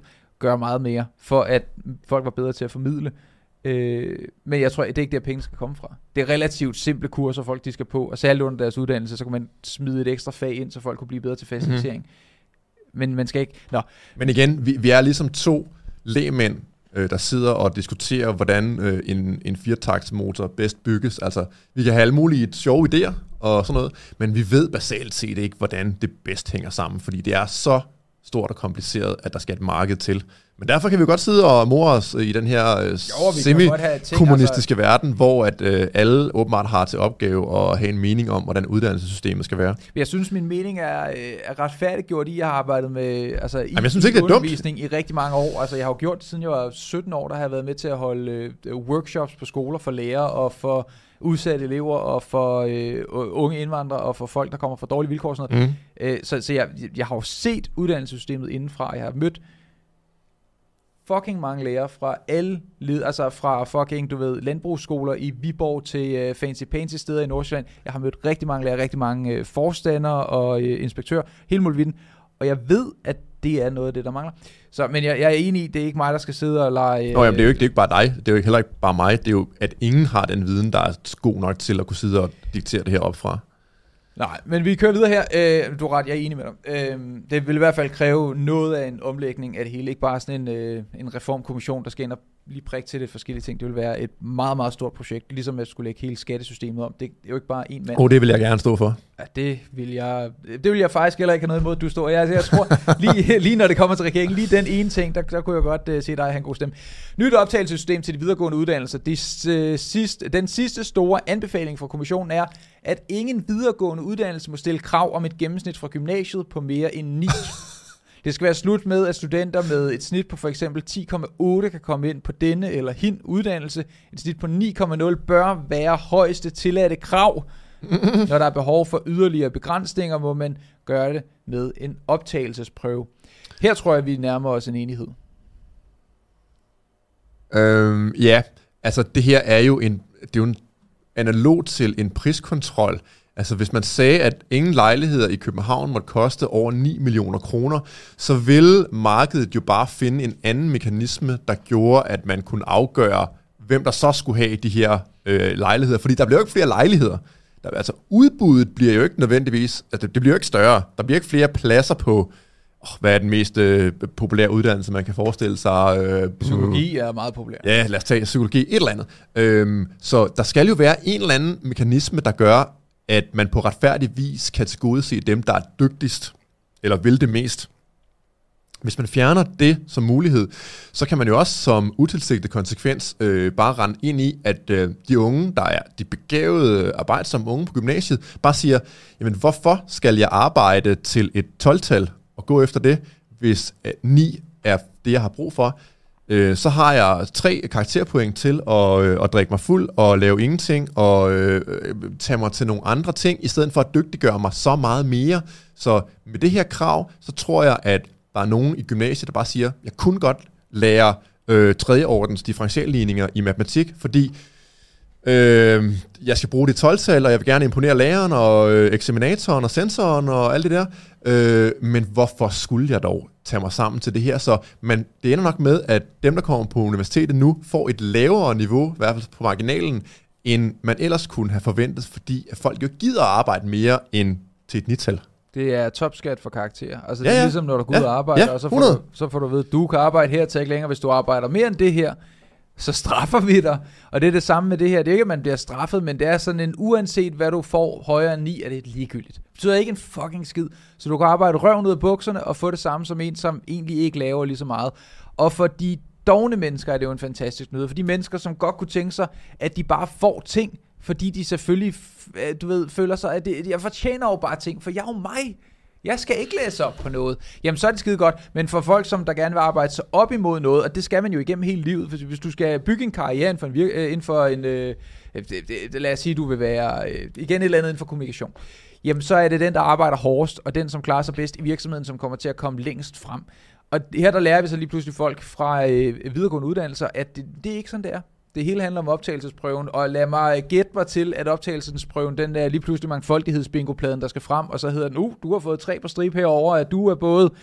gøre meget mere, for at folk var bedre til at formidle. Øh, men jeg tror, det er ikke der, penge skal komme fra. Det er relativt simple kurser, folk de skal på, og særligt under deres uddannelse, så kan man smide et ekstra fag ind, så folk kunne blive bedre til facilitering. Mm-hmm. Men man skal ikke... Nå. Men igen, vi, vi er ligesom to lægmænd, øh, der sidder og diskuterer, hvordan øh, en, en firetaktsmotor bedst bygges. Altså, vi kan have alle mulige sjove idéer og sådan noget, men vi ved basalt set ikke, hvordan det bedst hænger sammen, fordi det er så stort og kompliceret, at der skal et marked til. Men derfor kan vi godt sidde og more os i den her øh, semi-kommunistiske altså... verden, hvor at øh, alle åbenbart har til opgave at have en mening om, hvordan uddannelsessystemet skal være. Jeg synes, min mening er, øh, er retfærdiggjort i, at jeg har arbejdet med altså, i, Jamen, jeg synes ikke, det er undervisning dumt. I rigtig mange år. Altså, jeg har jo gjort det, siden jeg var sytten år, der har jeg været med til at holde øh, workshops på skoler for lærere og for udsatte elever og for øh, unge indvandrere og for folk, der kommer fra dårlige vilkår og sådan noget. Mm. Øh, så så jeg, jeg har jo set uddannelsessystemet indenfra. Jeg har mødt fucking mange lærere fra alle led, altså fra fucking, du ved, landbrugsskoler i Viborg til uh, fancy pansy steder i Nordsjælland. Jeg har mødt rigtig mange lærere, rigtig mange uh, forstandere og uh, inspektører, hele muligheden. Og jeg ved, at det er noget af det, der mangler. Så, men jeg, jeg er enig i, det er ikke mig, der skal sidde og lege... Uh, Nå, jamen, det er jo ikke, det er ikke bare dig, det er jo heller ikke bare mig, det er jo, at ingen har den viden, der er god nok til at kunne sidde og diktere det her op fra. Nej, men vi kører videre her. Øh, du er ret, jeg er enig med dig. Øh, det vil i hvert fald kræve noget af en omlægning af det hele. Ikke bare sådan en, øh, en reformkommission, der skal ind og lige prikke til det forskellige ting. Det vil være et meget, meget stort projekt. Ligesom at skulle lægge hele skattesystemet om. Det er jo ikke bare en mand. Åh, oh, det vil jeg gerne stå for. Ja, det vil jeg, det vil jeg faktisk heller ikke have noget imod, du står. Jeg, jeg tror, lige, lige når det kommer til regeringen, lige den ene ting, der, der kunne jeg godt uh, se dig have en god stemme. Nyt optagelsessystem til de videregående uddannelser. De, uh, sidste, den sidste store anbefaling fra kommissionen er, at ingen videregående uddannelse må stille krav om et gennemsnit fra gymnasiet på mere end ni. Det skal være slut med, at studenter med et snit på for eksempel ti komma otte kan komme ind på denne eller hin uddannelse. Et snit på ni komma nul bør være højeste tilladte krav. Når der er behov for yderligere begrænsninger, må man gøre det med en optagelsesprøve. Her tror jeg, vi nærmer os en enighed. Øhm, ja, altså det her er jo en, det er jo en analog til en priskontrol. Altså hvis man sagde, at ingen lejligheder i København måtte koste over ni millioner kroner, så ville markedet jo bare finde en anden mekanisme, der gjorde, at man kunne afgøre, hvem der så skulle have de her øh, lejligheder. Fordi der bliver jo ikke flere lejligheder. Der, altså udbuddet bliver jo ikke nødvendigvis, altså det bliver jo ikke større. Der bliver ikke flere pladser på, oh, hvad er den mest øh, populære uddannelse, man kan forestille sig? Øh, psykologi er meget populær. Ja, lad os tage psykologi, et eller andet. Øhm, så der skal jo være en eller anden mekanisme, der gør, at man på retfærdig vis kan tilgodese dem, der er dygtigst, eller vil det mest. Hvis man fjerner det som mulighed, så kan man jo også som utilsigtet konsekvens øh, bare rende ind i, at øh, de unge, der er de begavede arbejdsomme unge på gymnasiet, bare siger, jamen hvorfor skal jeg arbejde til et tolv-tal og gå efter det, hvis øh, ni er det, jeg har brug for? Øh, så har jeg tre karakterpoint til at, øh, at drikke mig fuld og lave ingenting og øh, tage mig til nogle andre ting, i stedet for at dygtiggøre mig så meget mere. Så med det her krav, så tror jeg, at der er nogen i gymnasiet, der bare siger, jeg kunne godt lære øh, tredjeordens differentialligninger i matematik, fordi øh, jeg skal bruge det tolv-tal, og jeg vil gerne imponere læreren og øh, eksaminatoren og sensoren og alt det der. Øh, men hvorfor skulle jeg dog tage mig sammen til det her? Så man, det ender nok med, at dem, der kommer på universitetet nu, får et lavere niveau, i hvert fald på marginalen, end man ellers kunne have forventet, fordi at folk jo gider at arbejde mere end til et nital. Det er topskat for karakterer. Altså ja, det er ja. ligesom, når du går ud ja, og arbejder, ja, og så får, du, så får du ved, du kan arbejde her til ikke længere. Hvis du arbejder mere end det her, så straffer vi dig. Og det er det samme med det her. Det er ikke, at man bliver straffet, men det er sådan en, uanset hvad du får højere end ni, er det ligegyldigt. Det betyder ikke en fucking skid. Så du kan arbejde røven ud af bukserne og få det samme som en, som egentlig ikke laver lige så meget. Og for de dovne mennesker er det jo en fantastisk nyhed. For de mennesker, som godt kunne tænke sig, at de bare får ting, fordi de selvfølgelig, du ved, føler sig, at det, jeg fortjener jo bare ting, for jeg er jo mig. Jeg skal ikke læse op på noget. Jamen, så er det skide godt. Men for folk, som der gerne vil arbejde sig op imod noget, og det skal man jo igennem hele livet. Hvis, hvis du skal bygge en karriere inden for en, vir- inden for en øh, det, det, lad os sige, du vil være øh, igen et eller andet inden for kommunikation. Jamen, så er det den, der arbejder hårdest, og den, som klarer sig bedst i virksomheden, som kommer til at komme længst frem. Og her, der lærer vi så lige pludselig folk fra øh, videregående uddannelser, at det, det er ikke sådan, det er. Det hele handler om optagelsesprøven, og lad mig gætte mig til, at optagelsesprøven, den er lige pludselig mangfoldighedsbingopladen, der skal frem, og så hedder den, uh, du har fået tre på strip herover, at du er både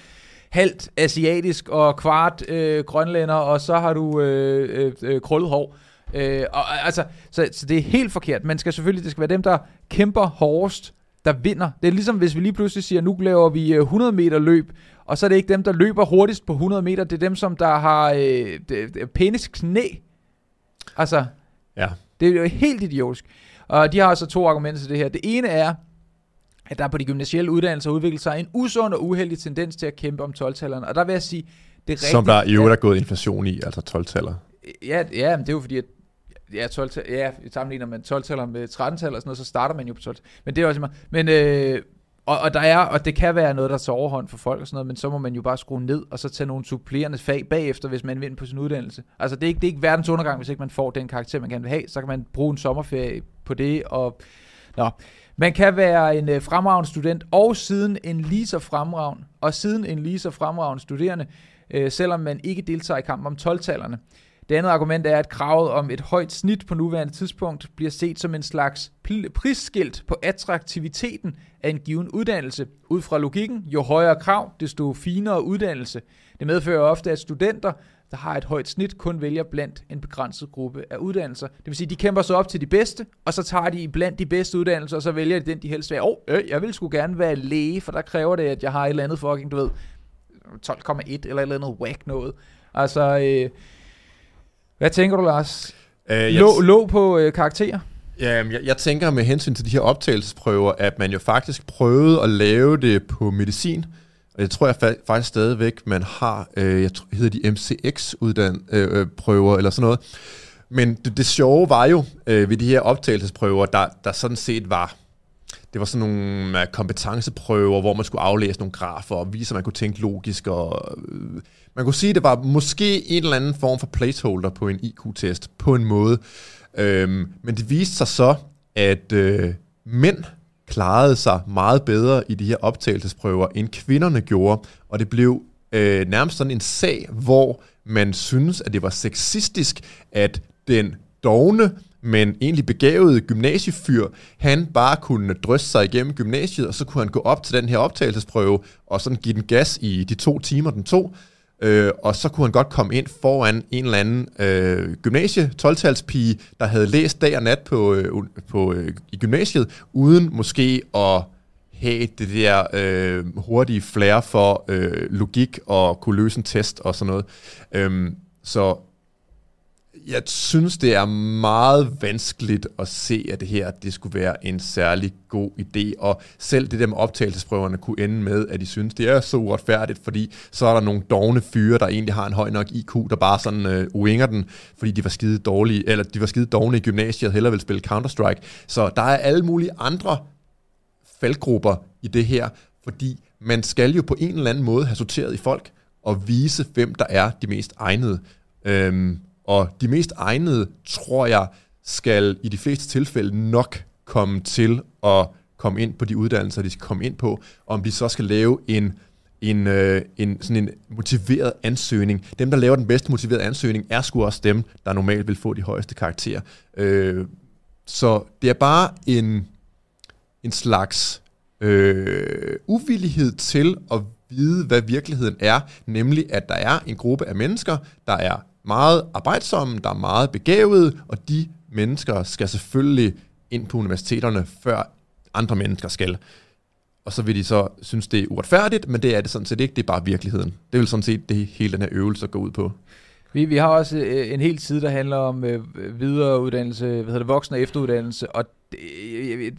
halvt asiatisk og kvart øh, grønlænder, og så har du øh, øh, øh, krøllet hår. Øh, og, altså, så, så det er helt forkert. Man skal selvfølgelig, det skal være dem, der kæmper hårdest, der vinder. Det er ligesom, hvis vi lige pludselig siger, nu laver vi hundrede meter løb, og så er det ikke dem, der løber hurtigst på hundrede meter, det er dem, som der har øh, penis knæ. Altså, ja. Det er jo helt idiotisk. Og de har altså to argumenter til det her. Det ene er, at der på de gymnasielle uddannelser udvikler sig en usund og uheldig tendens til at kæmpe om tolv-tallerne. Og der vil jeg sige, det er rigtigt. Som der i øvrigt er gået inflation i, altså tolv-taller. Ja, ja, men det er jo fordi, at ja, tolv, ja, sammenligner man tolv-taller med tretten-taller og sådan noget, så starter man jo på tolv. Men det er også meget. Men, øh, og, og, der er, og det kan være noget, der tager overhånd for folk og sådan noget, men så må man jo bare skrue ned, og så tage nogle supplerende fag bagefter, hvis man vinder på sin uddannelse. Altså, det er ikke, det er ikke verdens undergang, hvis ikke man får den karakter, man gerne vil have. Så kan man bruge en sommerferie på det, og nå. Man kan være en øh, fremragende student, og siden en lige så fremragende, og siden en lige så fremragende studerende, øh, selvom man ikke deltager i kampen om tolv-tallerne. Det andet argument er, at kravet om et højt snit på nuværende tidspunkt bliver set som en slags prisskilt på attraktiviteten af en given uddannelse. Ud fra logikken, jo højere krav, desto finere uddannelse. Det medfører ofte, at studenter, der har et højt snit, kun vælger blandt en begrænset gruppe af uddannelser. Det vil sige, de kæmper sig op til de bedste, og så tager de blandt de bedste uddannelser, og så vælger de den, de helst vil. Åh, øh, jeg vil sgu gerne være læge, for der kræver det, at jeg har et eller andet fucking, du ved, tolv komma et eller et eller andet whack noget. Altså, øh, hvad tænker du, Lars? Øh, lå, t- lå på øh, karakterer? Ja, jeg, jeg tænker med hensyn til de her optagelsesprøver, at man jo faktisk prøvede at lave det på medicin. Og jeg tror jeg fa- faktisk stadigvæk, man har, øh, jeg tror, hedder de M C X-prøver øh, eller sådan noget. Men det, det sjove var jo øh, ved de her optagelsesprøver, der, der sådan set var, det var sådan nogle uh, kompetenceprøver, hvor man skulle aflæse nogle grafer og vise, at man kunne tænke logisk. Og, øh, man kunne sige, at det var måske en eller anden form for placeholder på en I Q-test på en måde. Øhm, men det viste sig så, at øh, mænd klarede sig meget bedre i de her optagelsesprøver, end kvinderne gjorde. Og det blev øh, nærmest sådan en sag, hvor man synes, at det var sexistisk, at den dovne, men egentlig begavede gymnasiefyr, han bare kunne drysse sig igennem gymnasiet, og så kunne han gå op til den her optagelsesprøve, og sådan give den gas i de to timer, den tog. Øh, og så kunne han godt komme ind foran en eller anden øh, gymnasie tolv-talspige, der havde læst dag og nat på, øh, på, øh, i gymnasiet, uden måske at have det der øh, hurtige flair for øh, logik og kunne løse en test og sådan noget. Øh, så jeg synes, det er meget vanskeligt at se, at det her det skulle være en særlig god idé, og selv det der med optagelsesprøverne kunne ende med, at de synes, det er så uretfærdigt, fordi så er der nogle dovne fyre, der egentlig har en høj nok I Q, der bare sådan øh, winger den, fordi de var skide dårlige, eller de var skide dovne i gymnasiet og hellere ville spille Counter-Strike. Så der er alle mulige andre faldgrupper i det her, fordi man skal jo på en eller anden måde have sorteret i folk og vise, hvem der er de mest egnede. Øhm, Og de mest egnede, tror jeg, skal i de fleste tilfælde nok komme til at komme ind på de uddannelser, de skal komme ind på. Om de så skal lave en, en, øh, en, sådan en motiveret ansøgning. Dem, der laver den bedste motiverede ansøgning, er sgu også dem, der normalt vil få de højeste karakterer. Øh, så det er bare en, en slags øh, uvillighed til at vide, hvad virkeligheden er. Nemlig, at der er en gruppe af mennesker, der er meget arbejdsomme, der er meget begavede, og de mennesker skal selvfølgelig ind på universiteterne, før andre mennesker skal. Og så vil de så synes, det er uretfærdigt, men det er det sådan set ikke, det er bare virkeligheden. Det vil sådan set det hele den her øvelse gå ud på. Vi, vi har også øh, en hel side, der handler om øh, videreuddannelse, hvad hedder det, voksen- og efteruddannelse, og det, øh,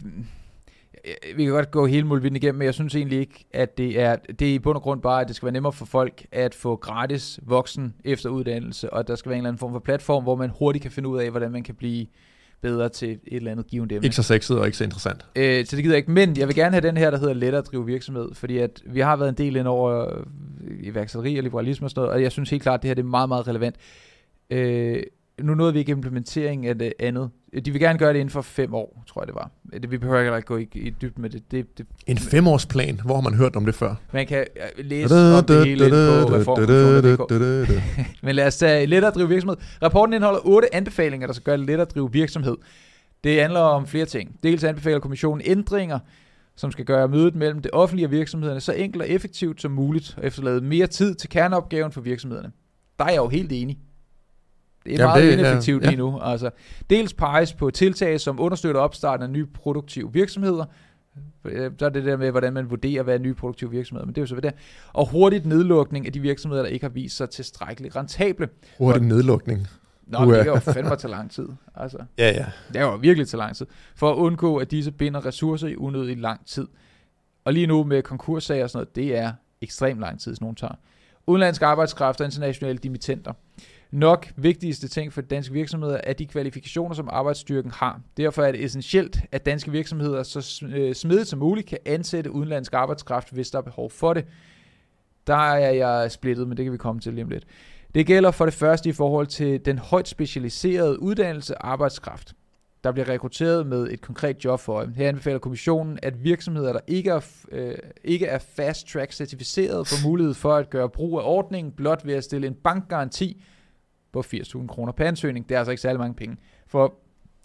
vi kan godt gå hele muligheden igennem, men jeg synes egentlig ikke, at det er, det er i bund og grund bare, at det skal være nemmere for folk at få gratis voksen efteruddannelse, og der skal være en eller anden form for platform, hvor man hurtigt kan finde ud af, hvordan man kan blive bedre til et eller andet givet emne. Ikke så sexet og ikke så interessant. Øh, så det gider jeg ikke, men jeg vil gerne have den her, der hedder lettere at drive virksomhed, fordi at vi har været en del ind over iværksætteri og liberalisme og sådan noget, og jeg synes helt klart, at det her det er meget, meget relevant. Øh, nu nåede vi ikke implementering af det andet. De vil gerne gøre det inden for fem år, tror jeg det var. Det, vi behøver ikke at gå i, i dybden med det. det, det en femårsplan? Hvor har man hørt om det før? Man kan læse om det hele på reformen punktum d k. Men lad os tage lettere at drive virksomhed. Rapporten indeholder otte anbefalinger, der skal gøre det lettere at drive virksomhed. Det handler om flere ting. Dels anbefaler kommissionen ændringer, som skal gøre mødet mellem det offentlige og virksomhederne så enkelt og effektivt som muligt, og efterlade mere tid til kerneopgaven for virksomhederne. Der er jeg jo helt enig. Det er Jamen meget det, ineffektivt ja, ja. lige nu. Altså, dels peges på tiltag, som understøtter opstarten af nye produktive virksomheder. Så er det der med, hvordan man vurderer, hvad er nye produktive virksomheder, men det er jo så ved det. Og hurtigt nedlukning af de virksomheder, der ikke har vist sig tilstrækkeligt rentable. Hurtigt nedlukning? Nå, uh. det kan jo fandme tage lang tid. Altså, ja, ja. Det er jo virkelig til lang tid. For at undgå, at disse binder ressourcer i unødig lang tid. Og lige nu med konkurssager og sådan noget, det er ekstremt lang tid, nogen tager. Udenlandsk arbejdskraft og internationale dimittenter. Nok vigtigste ting for danske virksomheder er de kvalifikationer, som arbejdsstyrken har. Derfor er det essentielt, at danske virksomheder så smidigt som muligt kan ansætte udenlandsk arbejdskraft, hvis der er behov for det. Der er jeg splittet, men det kan vi komme til lige om lidt. Det gælder for det første i forhold til den højt specialiserede uddannelse arbejdskraft, der bliver rekrutteret med et konkret job for øje. Her anbefaler kommissionen, at virksomheder, der ikke er, øh, ikke er fast track certificeret, får mulighed for at gøre brug af ordningen, blot ved at stille en bankgaranti på firs tusind kroner per ansøgning. Det er altså ikke særlig mange penge. For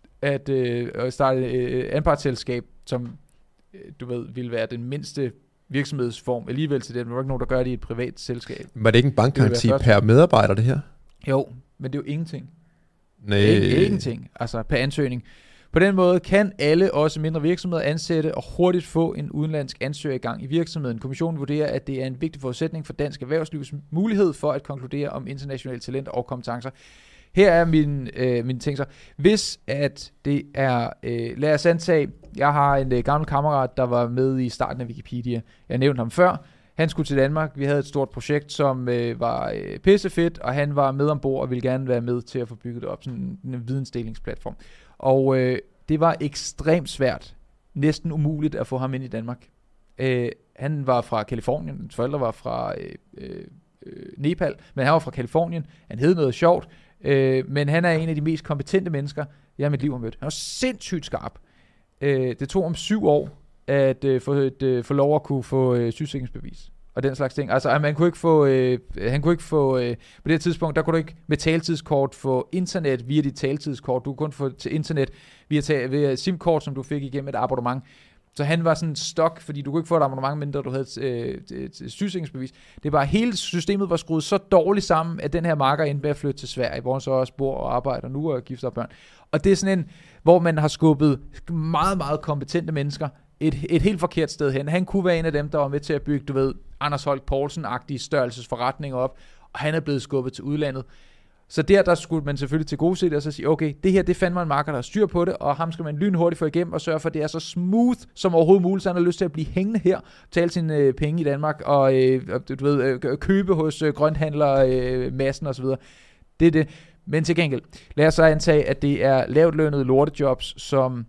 at øh, starte et øh, anpartsselskab, som øh, du ved, vil være den mindste virksomhedsform alligevel til det. Der er ikke nogen, der gør det i et privat selskab. Var det ikke en bankgaranti per medarbejder, det her? Jo, men det er jo ingenting. Nej. Ikke, ingenting, altså per ansøgning. På den måde kan alle, også mindre virksomheder, ansætte og hurtigt få en udenlandsk ansøger i gang i virksomheden. Kommissionen vurderer, at det er en vigtig forudsætning for dansk erhvervslivs mulighed for at konkludere om internationale talenter og kompetencer. Her er min, øh, mine ting så. Hvis at det er, øh, lad os antage, jeg har en øh, gammel kammerat, der var med i starten af Wikipedia. Jeg nævnte ham før. Han skulle til Danmark. Vi havde et stort projekt, som øh, var øh, pissefedt, og han var med ombord og ville gerne være med til at få bygget det op, sådan en, en vidensdelingsplatform. Og øh, det var ekstremt svært, næsten umuligt at få ham ind i Danmark. Øh, han var fra Kalifornien, hans forældre var fra øh, øh, Nepal, men han var fra Kalifornien. Han hed noget sjovt, øh, men han er en af de mest kompetente mennesker, jeg i mit liv har mødt. Han var sindssygt skarp. Øh, det tog om syv år at øh, få, et, øh, få lov at kunne få øh, sygesikringsbevis og den slags ting. Altså, man kunne ikke få, øh, han kunne ikke få, øh, på det tidspunkt, der kunne du ikke med taletidskort få internet via dit taletidskort. Du kunne kun få til internet via, ta- via SIM-kort, som du fik igennem et abonnement. Så han var sådan stok, fordi du kunne ikke få et abonnement, mindre du havde et, et, et, et sygesikringsbevis. Det var hele systemet var skruet så dårligt sammen, at den her marker endte med at flytte til Sverige, hvor han så også bor og arbejder nu og gifter børn. Og det er sådan en, hvor man har skubbet meget, meget kompetente mennesker et, et helt forkert sted hen. Han kunne være en af dem, der var med til at bygge, du ved, Anders Holk Poulsen-agtige størrelsesforretninger op, og han er blevet skubbet til udlandet. Så der, der skulle man selvfølgelig til gode se det, og så sige, okay, det her, det fandme en marker, der har styr på det, og ham skal man lynhurtigt få igennem, og sørge for, at det er så smooth som overhovedet muligt, så han har lyst til at blive hængende her, tale sine øh, penge i Danmark, og øh, du ved, øh, købe hos øh, grønthandlere, øh, massen osv. Det er det. Men til gengæld, lad os så antage, at det er lavt lønnede lortejobs, som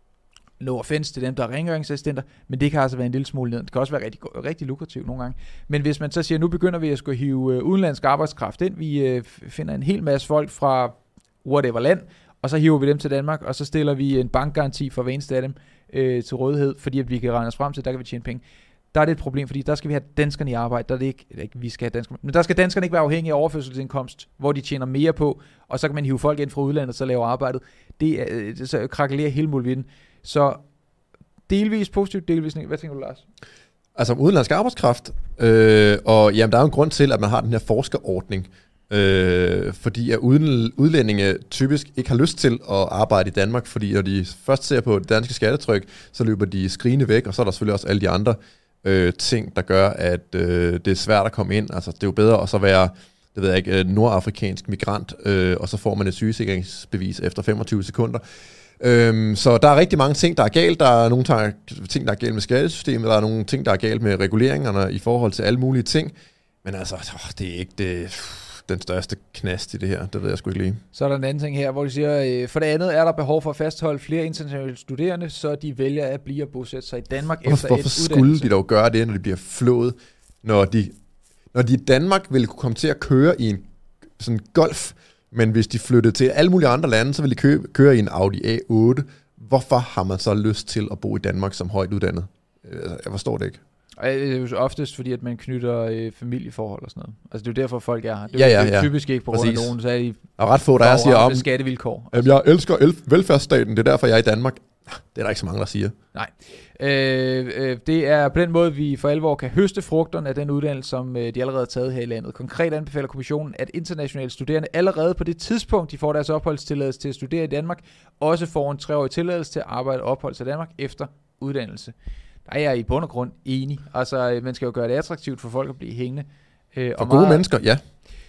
no offense til dem, der er rengøringsassistenter, men det kan altså være en lille smule ned. Det kan også være rigtig, rigtig lukrativt nogle gange. Men hvis man så siger, nu begynder vi at skulle hive uh, udenlandsk arbejdskraft ind, vi uh, finder en hel masse folk fra whatever land, og så hiver vi dem til Danmark, og så stiller vi en bankgaranti for hver eneste af dem uh, til rådighed, fordi at vi kan regne os frem til, der kan vi tjene penge. Der er det et problem, fordi der skal vi have danskerne i arbejde, der er det ikke, ikke vi skal have danskerne, men der skal danskerne ikke være afhængige af overførselsindkomst, hvor de tjener mere på, og så kan man hive folk ind fra udlandet, så laver arbejdet. Det er, så krakelerer hele muligheden. Så delvis positivt, delvis negativt. Hvad tænker du, Lars? Altså om udenlandsk arbejdskraft, øh, og jamen, der er jo en grund til, at man har den her forskerordning, øh, fordi at uden, udlændinge typisk ikke har lyst til at arbejde i Danmark, fordi når de først ser på det danske skattetryk, så løber de skrigende væk, og så er der selvfølgelig også alle de andre øh, ting, der gør, at øh, det er svært at komme ind. Altså det er jo bedre at så være, det ved jeg ikke, nordafrikansk migrant, øh, og så får man et sygesikringsbevis efter femogtyve sekunder. Øhm, så der er rigtig mange ting, der er galt. Der er nogle ting, der er galt med skattesystemet. Der er nogle ting, der er galt med reguleringerne i forhold til alle mulige ting. Men altså, det er ikke det, den største knast i det her. Det ved jeg sgu ikke lige. Så er der en anden ting her, hvor de siger, øh, for det andet er der behov for at fastholde flere internationale studerende, så de vælger at blive og bosætte sig i Danmark Hvorfor, efter et uddannelse. Hvorfor skulle de dog gøre det, når de bliver flået? Når de, når de i Danmark ville kunne komme til at køre i en sådan golf, men hvis de flyttede til alle mulige andre lande, så ville de kø- køre i en Audi A otte. Hvorfor har man så lyst til at bo i Danmark som højt uddannet? Jeg forstår det ikke. Det er jo oftest fordi, at man knytter øh, familieforhold og sådan noget. Altså det er jo derfor, folk er her. Det er, ja, ja, ja. typisk ikke på grund af nogen, så er de og ret få, der er siger om skattevilkår. Jamen, jeg elsker el- velfærdsstaten, det er derfor, jeg er i Danmark. Det er der ikke så mange, der siger. Nej. Øh, øh, det er på den måde, vi for alvor kan høste frugterne af den uddannelse, som øh, de allerede har taget her i landet. Konkret anbefaler kommissionen, at internationale studerende allerede på det tidspunkt, de får deres opholdstilladelse til at studere i Danmark, også får en treårig tilladelse til at arbejde og opholde sig i Danmark efter uddannelse. Der er jeg i bund og grund enig. Altså, man skal jo gøre det attraktivt for folk at blive hængende. Øh, for gode meget, mennesker, ja.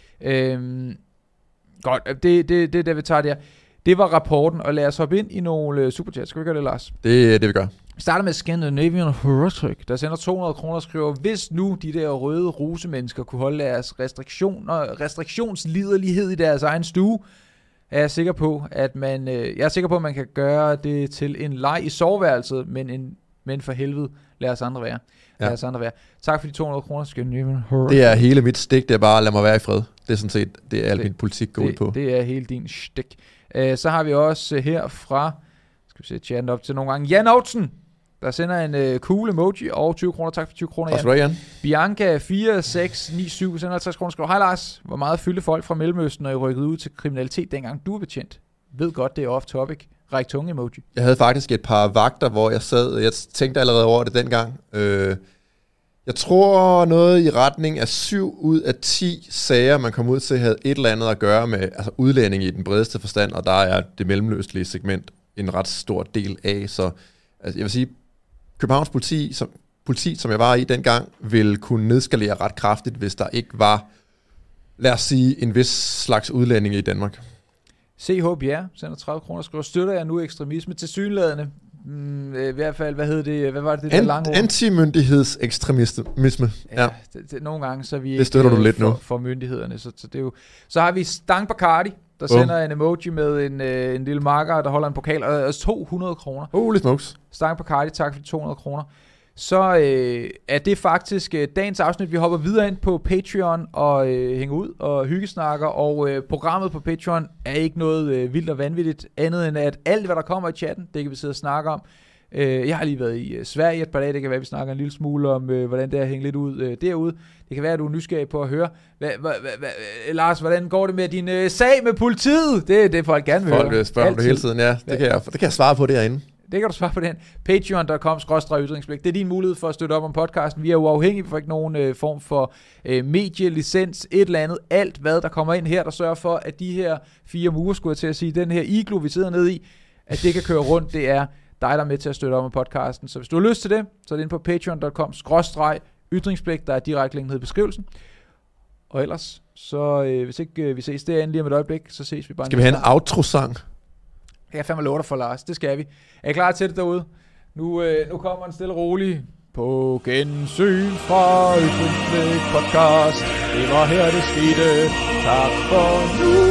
Øh, godt, det, det, det er det, vi tager der. Det var rapporten, og lad os hoppe ind i nogle superchats. Skal vi gøre det, Lars? Det er det, vi gør. Vi starter med Scandinavian Horrific, der sender to hundrede kroner og skriver, hvis nu de der røde rusemennesker kunne holde deres restriktioner, restriktionsliderlighed i deres egen stue, er jeg sikker på, at man, jeg er sikker på, at man kan gøre det til en leg i soveværelset, men, en, men for helvede, lad os andre være. Lad ja. os andre være. Tak for de to hundrede kroner, Scandinavian Horrific. Det er hele mit stik, det er bare, lad mig være i fred. Det er sådan set, det er alt min politik går ud på. Det er hele din stik. Uh, så har vi også her fra, skal vi se chatten op til nogle gange, Jan Oudsen, der sender en uh, cool emoji og tyve kroner. Tak for tyve kroner, Jan. Også Jan. Bianca fire seks ni syv sender halvtreds kroner. Skriver, hej Lars, hvor meget fyldte folk fra Mellemøsten, når I rykkede ud til kriminalitet, dengang du er betjent? Ved godt, det er off topic. Ræk tunge emoji. Jeg havde faktisk et par vagter, hvor jeg sad, jeg tænkte allerede over det dengang. Øh, jeg tror noget i retning af syv ud af ti sager, man kom ud til, havde et eller andet at gøre med altså udlænding i den bredeste forstand, og der er det mellemøstlige segment en ret stor del af. Så altså, jeg vil sige, Københavns politi, som, politi, som jeg var i dengang, ville kunne nedskalere ret kraftigt, hvis der ikke var, lad os sige, en vis slags udlændinge i Danmark. C H Bjerre sender tredive kroner og skriver, støtter jeg nu ekstremisme til synlædende? Mm, I hvert fald, hvad hed det? Hvad var det, det der Ant- lange ord? Antimyndighedsekstremisme. Ja, ja. Det, det, nogle gange så er vi det støtter ikke du lidt for, nu. for myndighederne. Så, så, det er jo, så har vi Stang Bacardi, der Bum. sender en emoji med en, øh, en lille marker, der holder en pokal, og altså to hundrede kroner. Holy smokes. Stang Bacardi, tak for de to hundrede kroner. Så øh, er det faktisk øh, dagens afsnit. Vi hopper videre ind på Patreon og øh, hænger ud og hyggesnakker. Og øh, programmet på Patreon er ikke noget øh, vildt og vanvittigt, andet end at alt, hvad der kommer i chatten, det kan vi sidde og snakke om. Øh, jeg har lige været i øh, Sverige et par dage. Det kan være, at vi snakker en lille smule om, øh, hvordan det er at hænge lidt ud øh, derude. Det kan være, at du er nysgerrig på at høre. Hva, hva, hva, hva, Lars, hvordan går det med din øh, sag med politiet? Det er det, folk gerne vil folk høre. Folk spørger om det hele tiden, ja. Det, ja. Kan jeg, det kan jeg svare på derinde. Det kan du svare på den. Patreon punktum com skråstreg ytringsblik. Det er din mulighed for at støtte op om podcasten. Vi er uafhængige, vi får ikke nogen øh, form for øh, medielicens, et eller andet. Alt hvad der kommer ind her, der sørger for, at de her fire murer, skulle jeg til at sige, den her iglo, vi sidder nede i, at det kan køre rundt. Det er dig, der er med til at støtte op om podcasten. Så hvis du har lyst til det, så er det inde på patreon punktum com skråstreg ytringsblik. Der er direkte link nede i beskrivelsen. Og ellers, så øh, hvis ikke øh, vi ses derinde lige om et øjeblik, så ses vi bare. Skal vi have en outro-sang? Jeg kan fandme love dig for, Lars. Det skal vi. Er I klar til det derude? Nu, øh, nu kommer en stille og rolig. På gensyn fra Ytringsblik podcast. Det var her, det skete. Tak for nu.